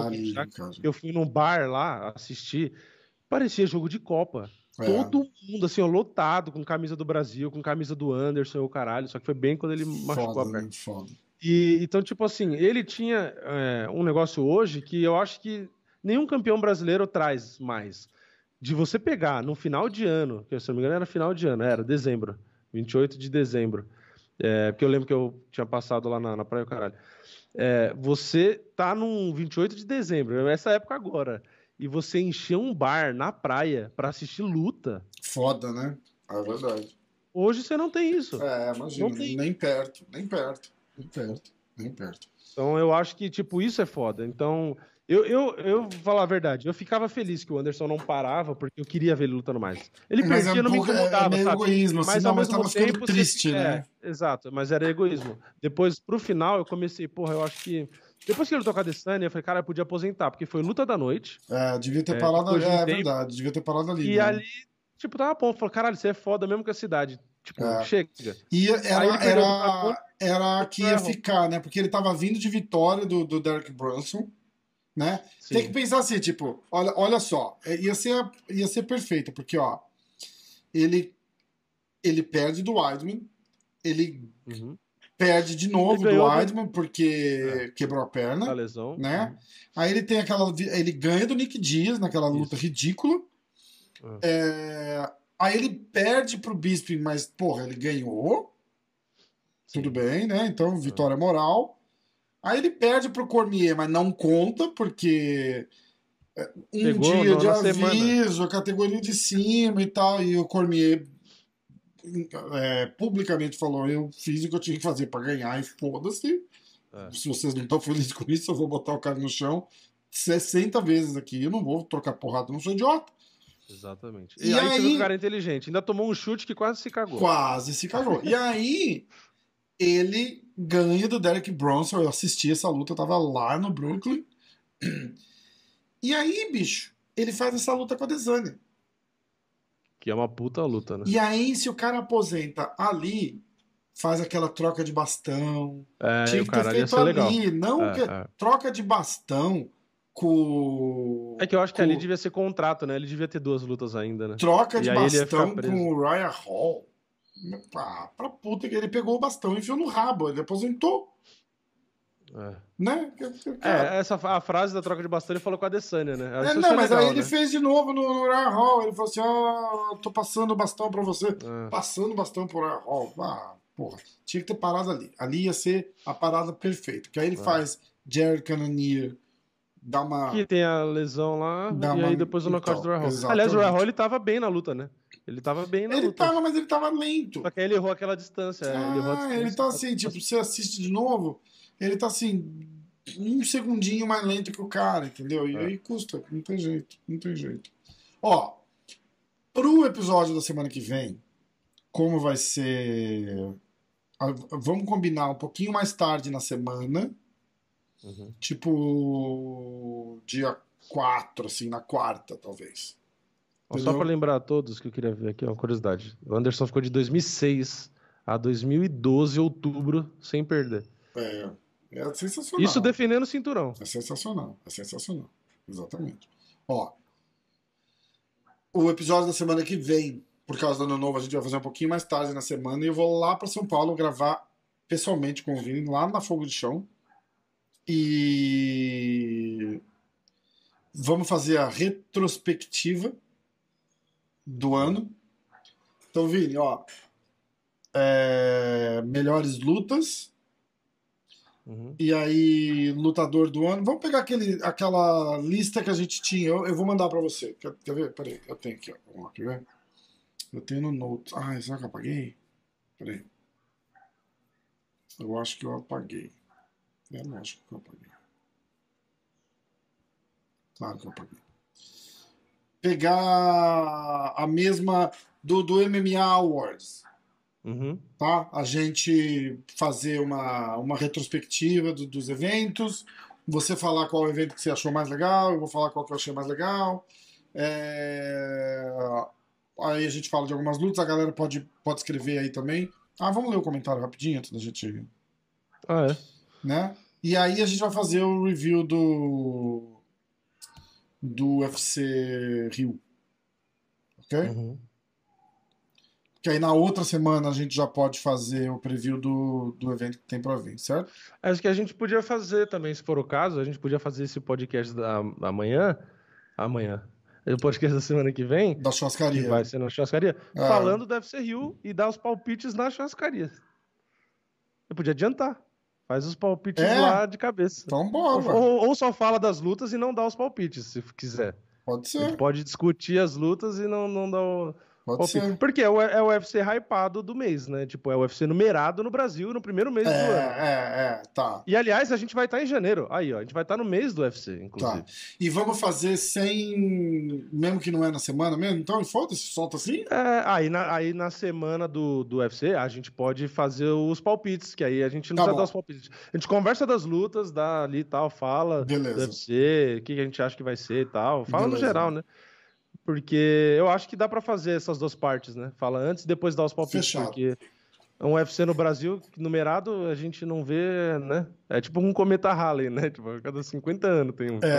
fui num bar lá assistir, parecia jogo de Copa. Todo mundo, assim, lotado, com camisa do Brasil, com camisa do Anderson, o caralho. Só que foi bem quando ele machucou a perna. Foda. Então, tipo assim, ele tinha um negócio hoje que eu acho que nenhum campeão brasileiro traz mais, de você pegar no final de ano, que se não me engano era final de ano, era dezembro, 28 de dezembro, porque eu lembro que eu tinha passado lá na praia, caralho. Você tá num 28 de dezembro, essa época agora, e você encher um bar na praia pra assistir luta. Foda, né? É verdade. Hoje você não tem isso. Imagina, Não tem. nem perto. Então eu acho que, tipo, isso é foda. Então, eu vou falar a verdade, eu ficava feliz que o Anderson não parava, porque eu queria ver ele lutando mais. Ele Mas perdia, não me incomodava, meio sabe? egoísmo, assim, Mas não, ao mas mesmo tava ficando tempo, triste, né? Exato, mas era egoísmo. Depois, pro final, eu comecei, porra, eu acho que... Depois que ele lutou com a Adesanya, eu falei, cara, eu podia aposentar, porque foi luta da noite. Devia ter parado ali. depois de um tempo, Verdade, devia ter parado ali. E né? ali, tipo, tava bom. Falei, caralho, você é foda mesmo com a cidade. Tipo, chega. E Aí ele perdeu o Lutador, era que ia ficar, né? Porque ele tava vindo de vitória do Derek Brunson, né? Sim. Tem que pensar assim, tipo, olha só, ia ser perfeito, porque, ó, ele perde do Weidman, ele perde de novo do Weidman, porque quebrou a perna, da lesão, né? Aí ele tem ele ganha do Nick Diaz naquela luta ridícula. Aí ele perde pro Bisping, mas, porra, ele ganhou. Sim. Tudo bem, né? Então, vitória moral. Aí ele perde pro Cormier, mas não conta, porque Pegou dia de na aviso, semana. a categoria de cima e tal, e o Cormier publicamente falou, eu fiz o que eu tinha que fazer pra ganhar e foda-se. Se vocês não estão felizes com isso, eu vou botar o cara no chão 60 vezes aqui, eu não vou trocar porrada, eu não sou idiota. Exatamente. E aí você viu que o cara é inteligente. Ainda tomou um chute que quase se cagou. Quase se cagou. E aí, ele ganha do Derek Brunson. Eu assisti essa luta, eu tava lá no Brooklyn. E aí, bicho, ele faz essa luta com a Adesanya. Que é uma puta luta, né? E aí, se o cara aposenta ali, faz aquela troca de bastão. Tinha que ter feito ali. Legal. Não, troca de bastão com... É que eu acho que ali devia ser contrato, né? Ele devia ter 2 lutas ainda, né? Troca de bastão com o Ryan Hall. Pra puta que ele pegou o bastão e enfiou no rabo. Ele aposentou. Né? A frase da troca de bastão ele falou com a Adesanya, né? Mas legal, aí ele fez de novo no Ryan Hall. Ele falou assim, tô passando o bastão pra você. Passando o bastão pro Ryan Hall. Porra. Tinha que ter parado ali. Ali ia ser a parada perfeita. Porque aí ele faz Jared Cannonier, dá uma... Que tem a lesão lá, aí depois o nocaute do Ryan Hall. Aliás, o Ryan Hall, ele tava bem na luta, né? Ele tava bem na luta. Mas ele tava lento. Só que aí ele errou aquela distância. Ele tá assim, tipo, você assiste de novo, ele tá assim, 1 segundinho mais lento que o cara, entendeu? E aí custa, não tem jeito. Ó, pro episódio da semana que vem, como vai ser... Vamos combinar um pouquinho mais tarde na semana, tipo dia 4, assim, na quarta, talvez. Só pra lembrar a todos que eu queria ver aqui, uma curiosidade. O Anderson ficou de 2006 a 2012, outubro, sem perder. É sensacional. Isso defendendo o cinturão. É sensacional. Exatamente. Ó, o episódio da semana que vem, por causa do Ano Novo, a gente vai fazer um pouquinho mais tarde na semana, e eu vou lá pra São Paulo gravar pessoalmente com o Vini, lá na Fogo de Chão. E vamos fazer a retrospectiva do ano. Então, Vini, ó, melhores lutas. E aí, lutador do ano. Vamos pegar aquela lista que a gente tinha. Eu vou mandar pra você. Quer ver? Peraí, eu tenho aqui, ó. Vamos lá, quer ver? Eu tenho no Notes. Será que eu apaguei? Peraí. Eu acho que eu apaguei. É lógico que eu apaguei. Claro que eu apaguei. Pegar a mesma do MMA Awards. Tá? A gente fazer uma retrospectiva dos eventos, você falar qual evento que você achou mais legal, eu vou falar qual que eu achei mais legal. Aí a gente fala de algumas lutas, a galera pode escrever aí também. Vamos ler o comentário rapidinho antes da gente... Né? E aí a gente vai fazer o review do UFC Rio. Ok? Que aí na outra semana a gente já pode fazer o preview do evento que tem pra vir, certo? Acho que a gente podia fazer também, se for o caso, a gente podia fazer esse podcast amanhã. O podcast da semana que vem, Da que churrascaria. vai ser na churrascaria, falando do UFC Rio e dar os palpites na churrascaria. Eu podia adiantar. Faz os palpites lá de cabeça. Então bora, velho. Ou só fala das lutas e não dá os palpites, se quiser. Pode A gente ser. pode discutir as lutas e não dar o Pode palpite. ser. Porque é o UFC hypado do mês, né? Tipo, é o UFC numerado no Brasil no primeiro mês do ano. Tá. E, aliás, a gente vai estar em janeiro. Aí, ó, a gente vai estar no mês do UFC, inclusive. Tá. E vamos fazer sem. Mesmo que não é na semana mesmo? Então, foda-se, solta assim? Aí na semana do UFC, a gente pode fazer os palpites, que aí a gente não Tá precisa bom. dar os palpites. A gente conversa das lutas, dá ali e tal, fala Beleza. do UFC, o que a gente acha que vai ser e tal. Fala Beleza. no geral, né? Porque eu acho que dá pra fazer essas duas partes, né? Fala antes e depois dá os palpites. Fechado. Porque um UFC no Brasil, numerado, a gente não vê, né? É tipo um cometa Halley, né? Tipo, a cada 50 anos tem um.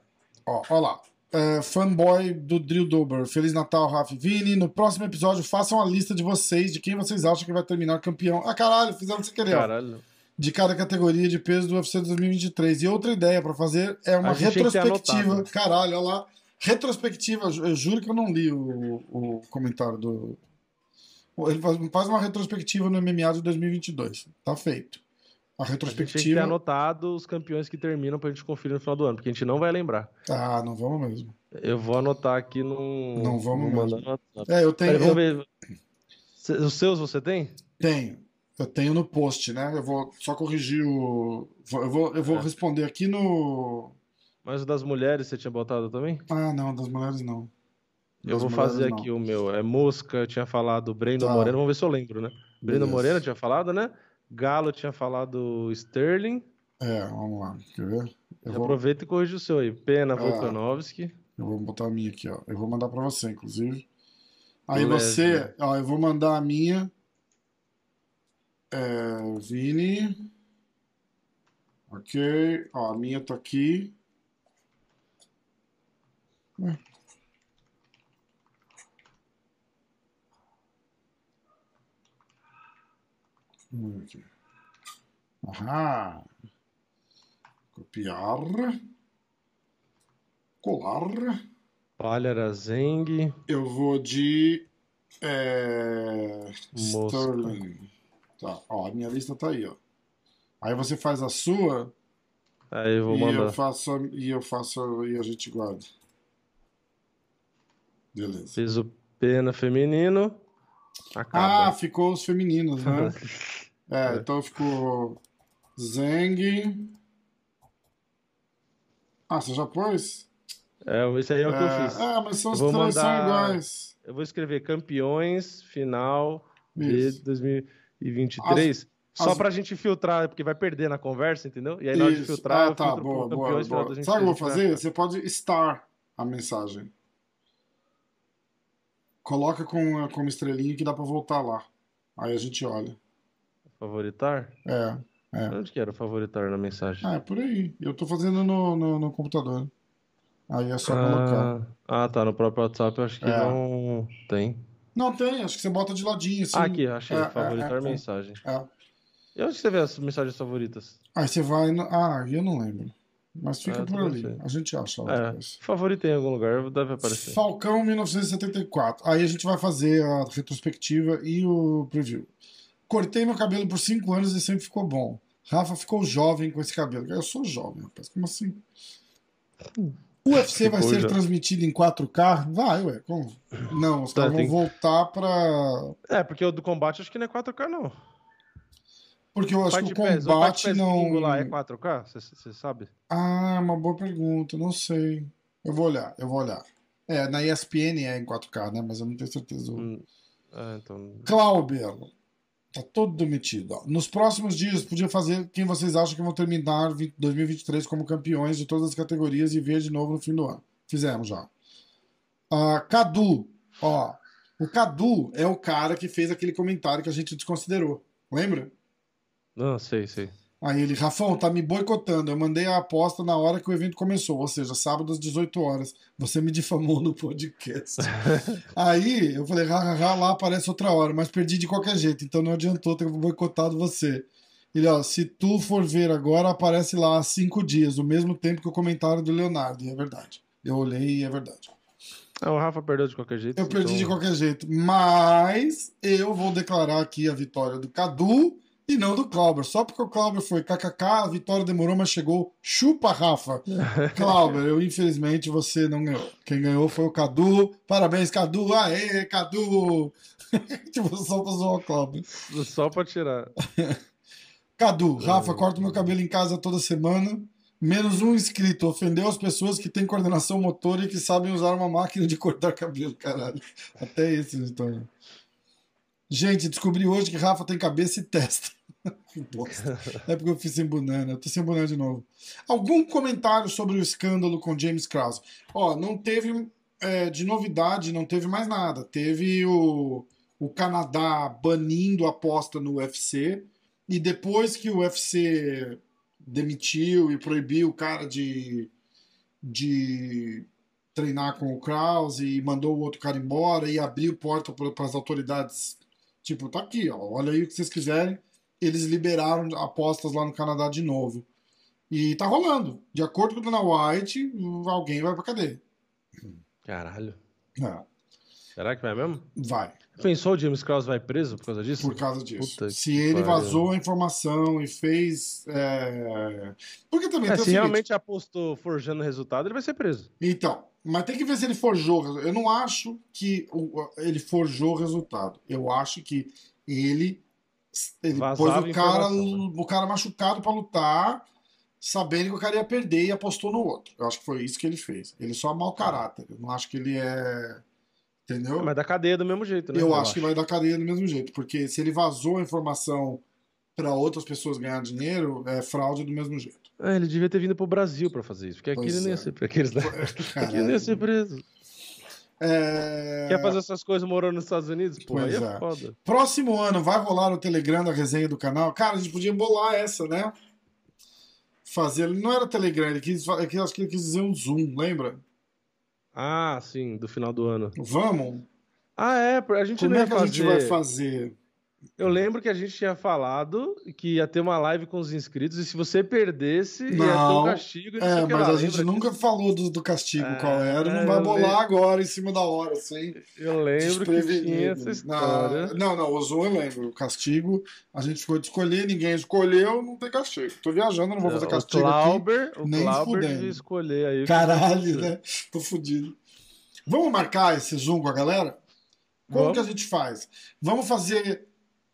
Ó lá. Fanboy do Drill Dober. Feliz Natal, Rafa e Vini. No próximo episódio, façam a lista de vocês, de quem vocês acham que vai terminar campeão. Ah, caralho, fizeram sem querer. Ó. Caralho. De cada categoria de peso do UFC 2023. E outra ideia pra fazer é uma A gente tinha que ter retrospectiva. anotado. Caralho, olha lá. Retrospectiva. Eu juro que eu não li o comentário do. Ele faz uma retrospectiva no MMA de 2022. Tá feito. A A gente tem que ter retrospectiva. anotado os campeões que terminam pra gente conferir no final do ano, porque a gente não vai lembrar. Ah, não vamos mesmo. Eu vou anotar aqui no. Não vamos mandar mesmo. no WhatsApp. Eu tenho. Peraí, vamos ver. Os seus você tem? Tenho. Eu tenho no post, né? Eu vou só corrigir o. Eu vou responder aqui no. Mas o das mulheres você tinha botado também? Ah, não, das mulheres não. Eu Das vou mulheres, fazer não. aqui o meu. É Mosca, eu tinha falado Breno Tá. Moreno. Vamos ver se eu lembro, né? Breno Beleza. Moreno tinha falado, né? Galo tinha falado Sterling. Vamos lá. Quer ver? Eu vou, Aproveita e corrige o seu aí. Pena, Volkanovski. eu vou botar a minha aqui, ó. Eu vou mandar pra você, inclusive. Aí Lesnar. você. Ó, eu vou mandar a minha. Vini. Ok. Ó, a minha tá aqui. Vamos ver aqui. Aham. Copiar. Colar. Palha Zeng. Eu vou de Mosca. Sterling. Tá, ó, a minha lista tá aí, ó. Aí você faz a sua Aí eu vou e mandar. eu faço e a gente guarda. Beleza. Fiz o Pena feminino. Acaba. Ah, ficou os femininos, né? Então ficou Zeng. Ah, você já pôs? Esse aí é o que eu fiz. Mas são Eu os vou três são mandar- iguais. Eu vou escrever campeões final de Isso. 2023. Só pra gente filtrar, porque vai perder na conversa, entendeu? E aí na hora de Isso. filtrar, eu Tá, filtro boa, pro boa, campeões final boa. 2023. Sabe o que eu vou fazer? pra- Você pode star a mensagem. Coloca como estrelinha que dá pra voltar lá. Aí a gente olha. Favoritar? É. Onde que era o favoritar na mensagem? É por aí. Eu tô fazendo no computador. Aí é só colocar. Tá. No próprio WhatsApp eu acho que não tem. Não tem, acho que você bota de ladinho assim. Aqui, achei. Favoritar mensagem. E onde você vê as mensagens favoritas? Aí você vai. Eu não lembro. Mas fica Eu por também ali. sei. A gente acha lá depois. Favorita em algum lugar, deve aparecer. Falcão 1974. Aí a gente vai fazer a retrospectiva e o preview. Cortei meu cabelo por 5 anos e sempre ficou bom. Rafa ficou jovem com esse cabelo. Eu sou jovem, rapaz. Como assim? O UFC vai ser transmitido em 4K? Vai, ué. Como? Não, os caras vão voltar pra. Porque o do combate acho que não é 4K, não. Porque eu acho que o combate não. Lá é 4K? Você sabe? Uma boa pergunta. Não sei. Eu vou olhar. Na ESPN é em 4K, né? Mas eu não tenho certeza. Então. Clauber. Tá todo demitido. Ó. Nos próximos dias, podia fazer quem vocês acham que vão terminar 2023 como campeões de todas as categorias e ver de novo no fim do ano. Fizemos já. Cadu. Ó, o Cadu é o cara que fez aquele comentário que a gente desconsiderou. Lembra? Não, sei. Aí ele, Rafão, tá me boicotando. Eu mandei a aposta na hora que o evento começou, ou seja, sábado às 18 horas. Você me difamou no podcast. Aí eu falei, lá aparece outra hora, mas perdi de qualquer jeito, então não adiantou ter boicotado você. Ele, se tu for ver agora, aparece lá há 5 dias, o mesmo tempo que o comentário do Leonardo, e é verdade. Eu olhei e é verdade. O Rafa perdeu de qualquer jeito. Eu perdi de qualquer jeito. Mas eu vou declarar aqui a vitória do Cadu e não do Clauber. Só porque o Clauber foi kkk, a vitória demorou, mas chegou. Chupa, Rafa. Clauber, infelizmente você não ganhou. Quem ganhou foi o Cadu. Parabéns, Cadu. Aê, Cadu. Tipo, só pra zoar o Clauber. Só pra tirar. Cadu, Rafa, corta meu cabelo em casa toda semana. Menos um inscrito. Ofendeu as pessoas que têm coordenação motora e que sabem usar uma máquina de cortar cabelo, caralho. Até esse, então. Gente, descobri hoje que Rafa tem cabeça e testa. Que bosta. É porque eu fiz sem boné, né? Eu tô sem boné de novo. Algum comentário sobre o escândalo com James Krause? Ó, não teve de novidade, não teve mais nada. Teve o Canadá banindo a aposta no UFC. E depois que o UFC demitiu e proibiu o cara de treinar com o Krause e mandou o outro cara embora e abriu porta para as autoridades. Tipo, tá aqui, ó, olha aí o que vocês quiserem. Eles liberaram apostas lá no Canadá de novo. E tá rolando. De acordo com o Dana White, alguém vai pra cadeia. Caralho. É, Será que vai mesmo? vai. Pensou o James Krause vai preso por causa disso? Por causa disso. Puta Se que ele pariu. vazou a informação e fez... Porque também tem o Se seguinte, realmente apostou forjando resultado, ele vai ser preso. Então, mas tem que ver se ele forjou. Eu não acho que ele forjou o resultado. Eu acho que ele Vazava pôs informação, o cara machucado pra lutar, sabendo que o cara ia perder e apostou no outro. Eu acho que foi isso que ele fez. Ele só é mau caráter. Eu não acho que ele é... Entendeu? Mas da cadeia do mesmo jeito, né? Eu acho que vai dar cadeia do mesmo jeito. Porque se ele vazou a informação pra outras pessoas ganhar dinheiro, é fraude do mesmo jeito. Ele devia ter vindo pro Brasil pra fazer isso. Porque aqui Pois ele não ia é. ser preso. Aqui ele não ia ser preso. Quer fazer essas coisas morando nos Estados Unidos? Pô, aí Pois é é. foda. Próximo ano vai rolar o Telegram da resenha do canal. Cara, a gente podia bolar essa, né? Fazer. Ele não era Telegram, acho que ele quis dizer um Zoom, lembra? Ah, sim, do final do ano. Vamos? A gente Como não ia é que a gente vai fazer? Eu lembro que a gente tinha falado que ia ter uma live com os inscritos e se você perdesse, ia ter um castigo. e não sei o que Mas lá. a gente Lembra nunca disso? falou do castigo qual era. Não vai eu bolar agora em cima da hora, assim. Eu lembro que tinha essa história. Não, o Zoom eu lembro. O castigo, a gente ficou de escolher, ninguém escolheu, não tem castigo. Tô viajando, não vou fazer castigo O nem Clauber fudendo. devia escolher aí. Caralho, né? Tô fudido. Vamos marcar esse Zoom com a galera? Como Vamos. que a gente faz? Vamos fazer...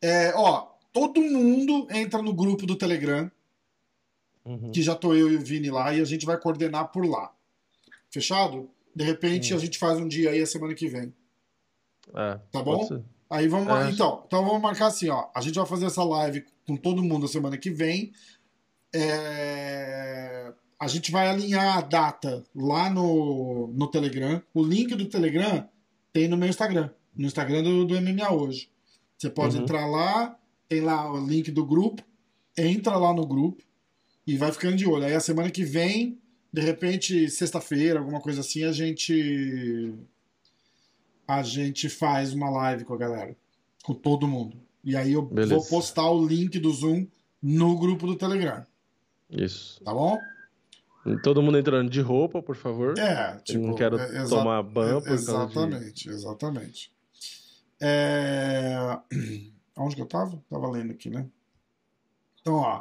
todo mundo entra no grupo do Telegram, Uhum. que já tô eu e o Vini lá, e a gente vai coordenar por lá. Fechado? De repente a gente faz um dia aí a semana que vem. Tá Pode bom? ser. Aí vamos... Então vamos marcar assim, ó. A gente vai fazer essa live com todo mundo a semana que vem. A gente vai alinhar a data lá no Telegram. O link do Telegram tem no meu Instagram. No Instagram do MMA Hoje. Você pode entrar lá, tem lá o link do grupo, entra lá no grupo e vai ficando de olho. Aí a semana que vem, de repente, sexta-feira, alguma coisa assim, a gente faz uma live com a galera, com todo mundo. E aí eu vou postar o link do Zoom no grupo do Telegram. Isso. Tá bom? Todo mundo entrando de roupa, por favor. Tipo, Eu não quero tomar banho por exatamente. Onde que eu tava? Tava lendo aqui, né? Então, ó.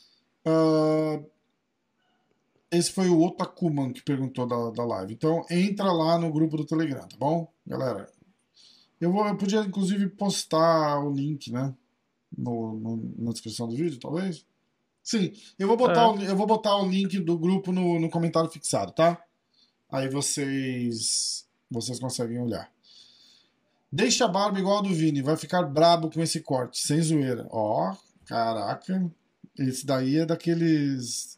Esse foi o Otakuman que perguntou da live. Então, entra lá no grupo do Telegram, tá bom? Galera, eu podia, inclusive, postar o link, né? Na descrição do vídeo, talvez? Sim, eu vou botar o link do grupo no comentário fixado, tá? Aí vocês conseguem olhar. Deixa a barba igual a do Vini, vai ficar brabo com esse corte, sem zoeira. Ó, caraca. Esse daí é daqueles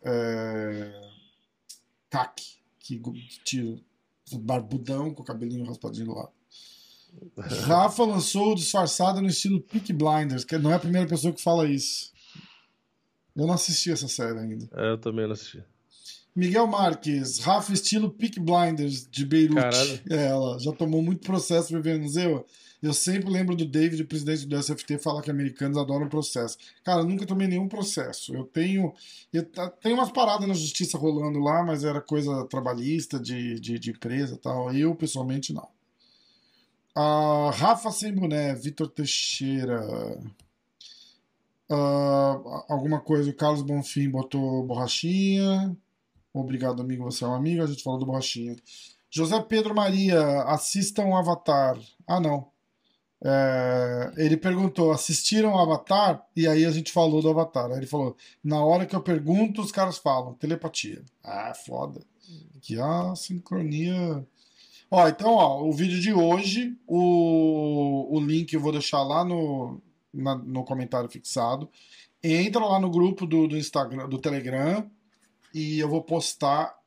CAC, que tira barbudão com o cabelinho raspadinho do lado. Rafa lançou o Disfarçada no estilo Peaky Blinders, que não é a primeira pessoa que fala isso. Eu não assisti essa série ainda. Eu também não assisti. Miguel Marques, Rafa estilo Peaky Blinders de Beirute. Caralho. Ela já tomou muito processo por Venezuela. Eu sempre lembro do David, presidente do SFT, falar que americanos adoram processo. Cara, eu nunca tomei nenhum processo. Eu tenho umas paradas na justiça rolando lá, mas era coisa trabalhista, de empresa e tal. Eu, pessoalmente, não. Rafa Sem Boné, Vitor Teixeira. Alguma coisa, o Carlos Bonfim botou borrachinha. Obrigado, amigo, você é um amigo. A gente falou do borrachinha. José Pedro Maria, assistam Avatar. Ah, não. Ele perguntou, assistiram o Avatar? E aí a gente falou do Avatar. Aí ele falou, na hora que eu pergunto, os caras falam. Telepatia. Ah, foda. Que a sincronia... Então, o vídeo de hoje, o link eu vou deixar lá no comentário fixado. Entra lá no grupo do Instagram, do Telegram, e eu vou postar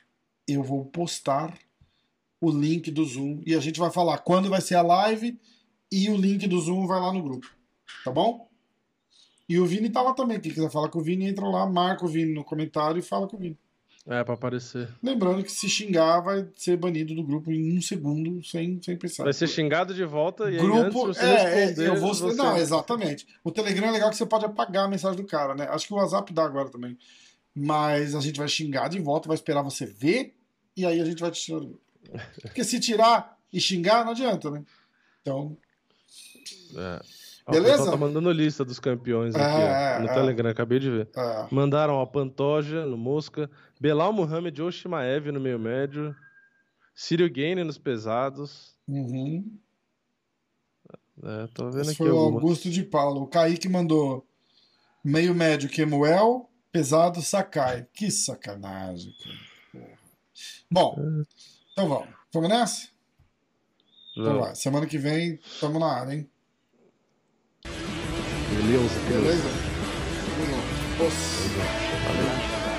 o link do Zoom. E a gente vai falar quando vai ser a live, e o link do Zoom vai lá no grupo. Tá bom? E o Vini tá lá também. Quem quiser falar com o Vini, entra lá, marca o Vini no comentário e fala com o Vini. Pra aparecer. Lembrando que se xingar vai ser banido do grupo em 1 segundo, sem pensar. Vai ser xingado de volta e grupo, aí antes você responder... eu vou... você... Não, exatamente. O Telegram é legal que você pode apagar a mensagem do cara, né? Acho que o WhatsApp dá agora também. Mas a gente vai xingar de volta, vai esperar você ver, e aí a gente vai te tirar do grupo. Porque se tirar e xingar, não adianta, né? Então... Beleza? O pessoal tá Beleza? mandando lista dos campeões aqui, no Telegram, acabei de ver. Mandaram a Pantoja no Mosca, Belal Muhammad ou Shimaev no meio médio, Círio Gane nos pesados. Tô vendo Esse aqui foi o algumas. Augusto de Paulo. O Kaique mandou meio médio Kemuel, pesado Sakai. Que sacanagem, cara. Porra. Bom, então vamos. Vamos nessa? Então vai. Semana que vem, tamo na área, hein? Beleza? Beleza? Valeu.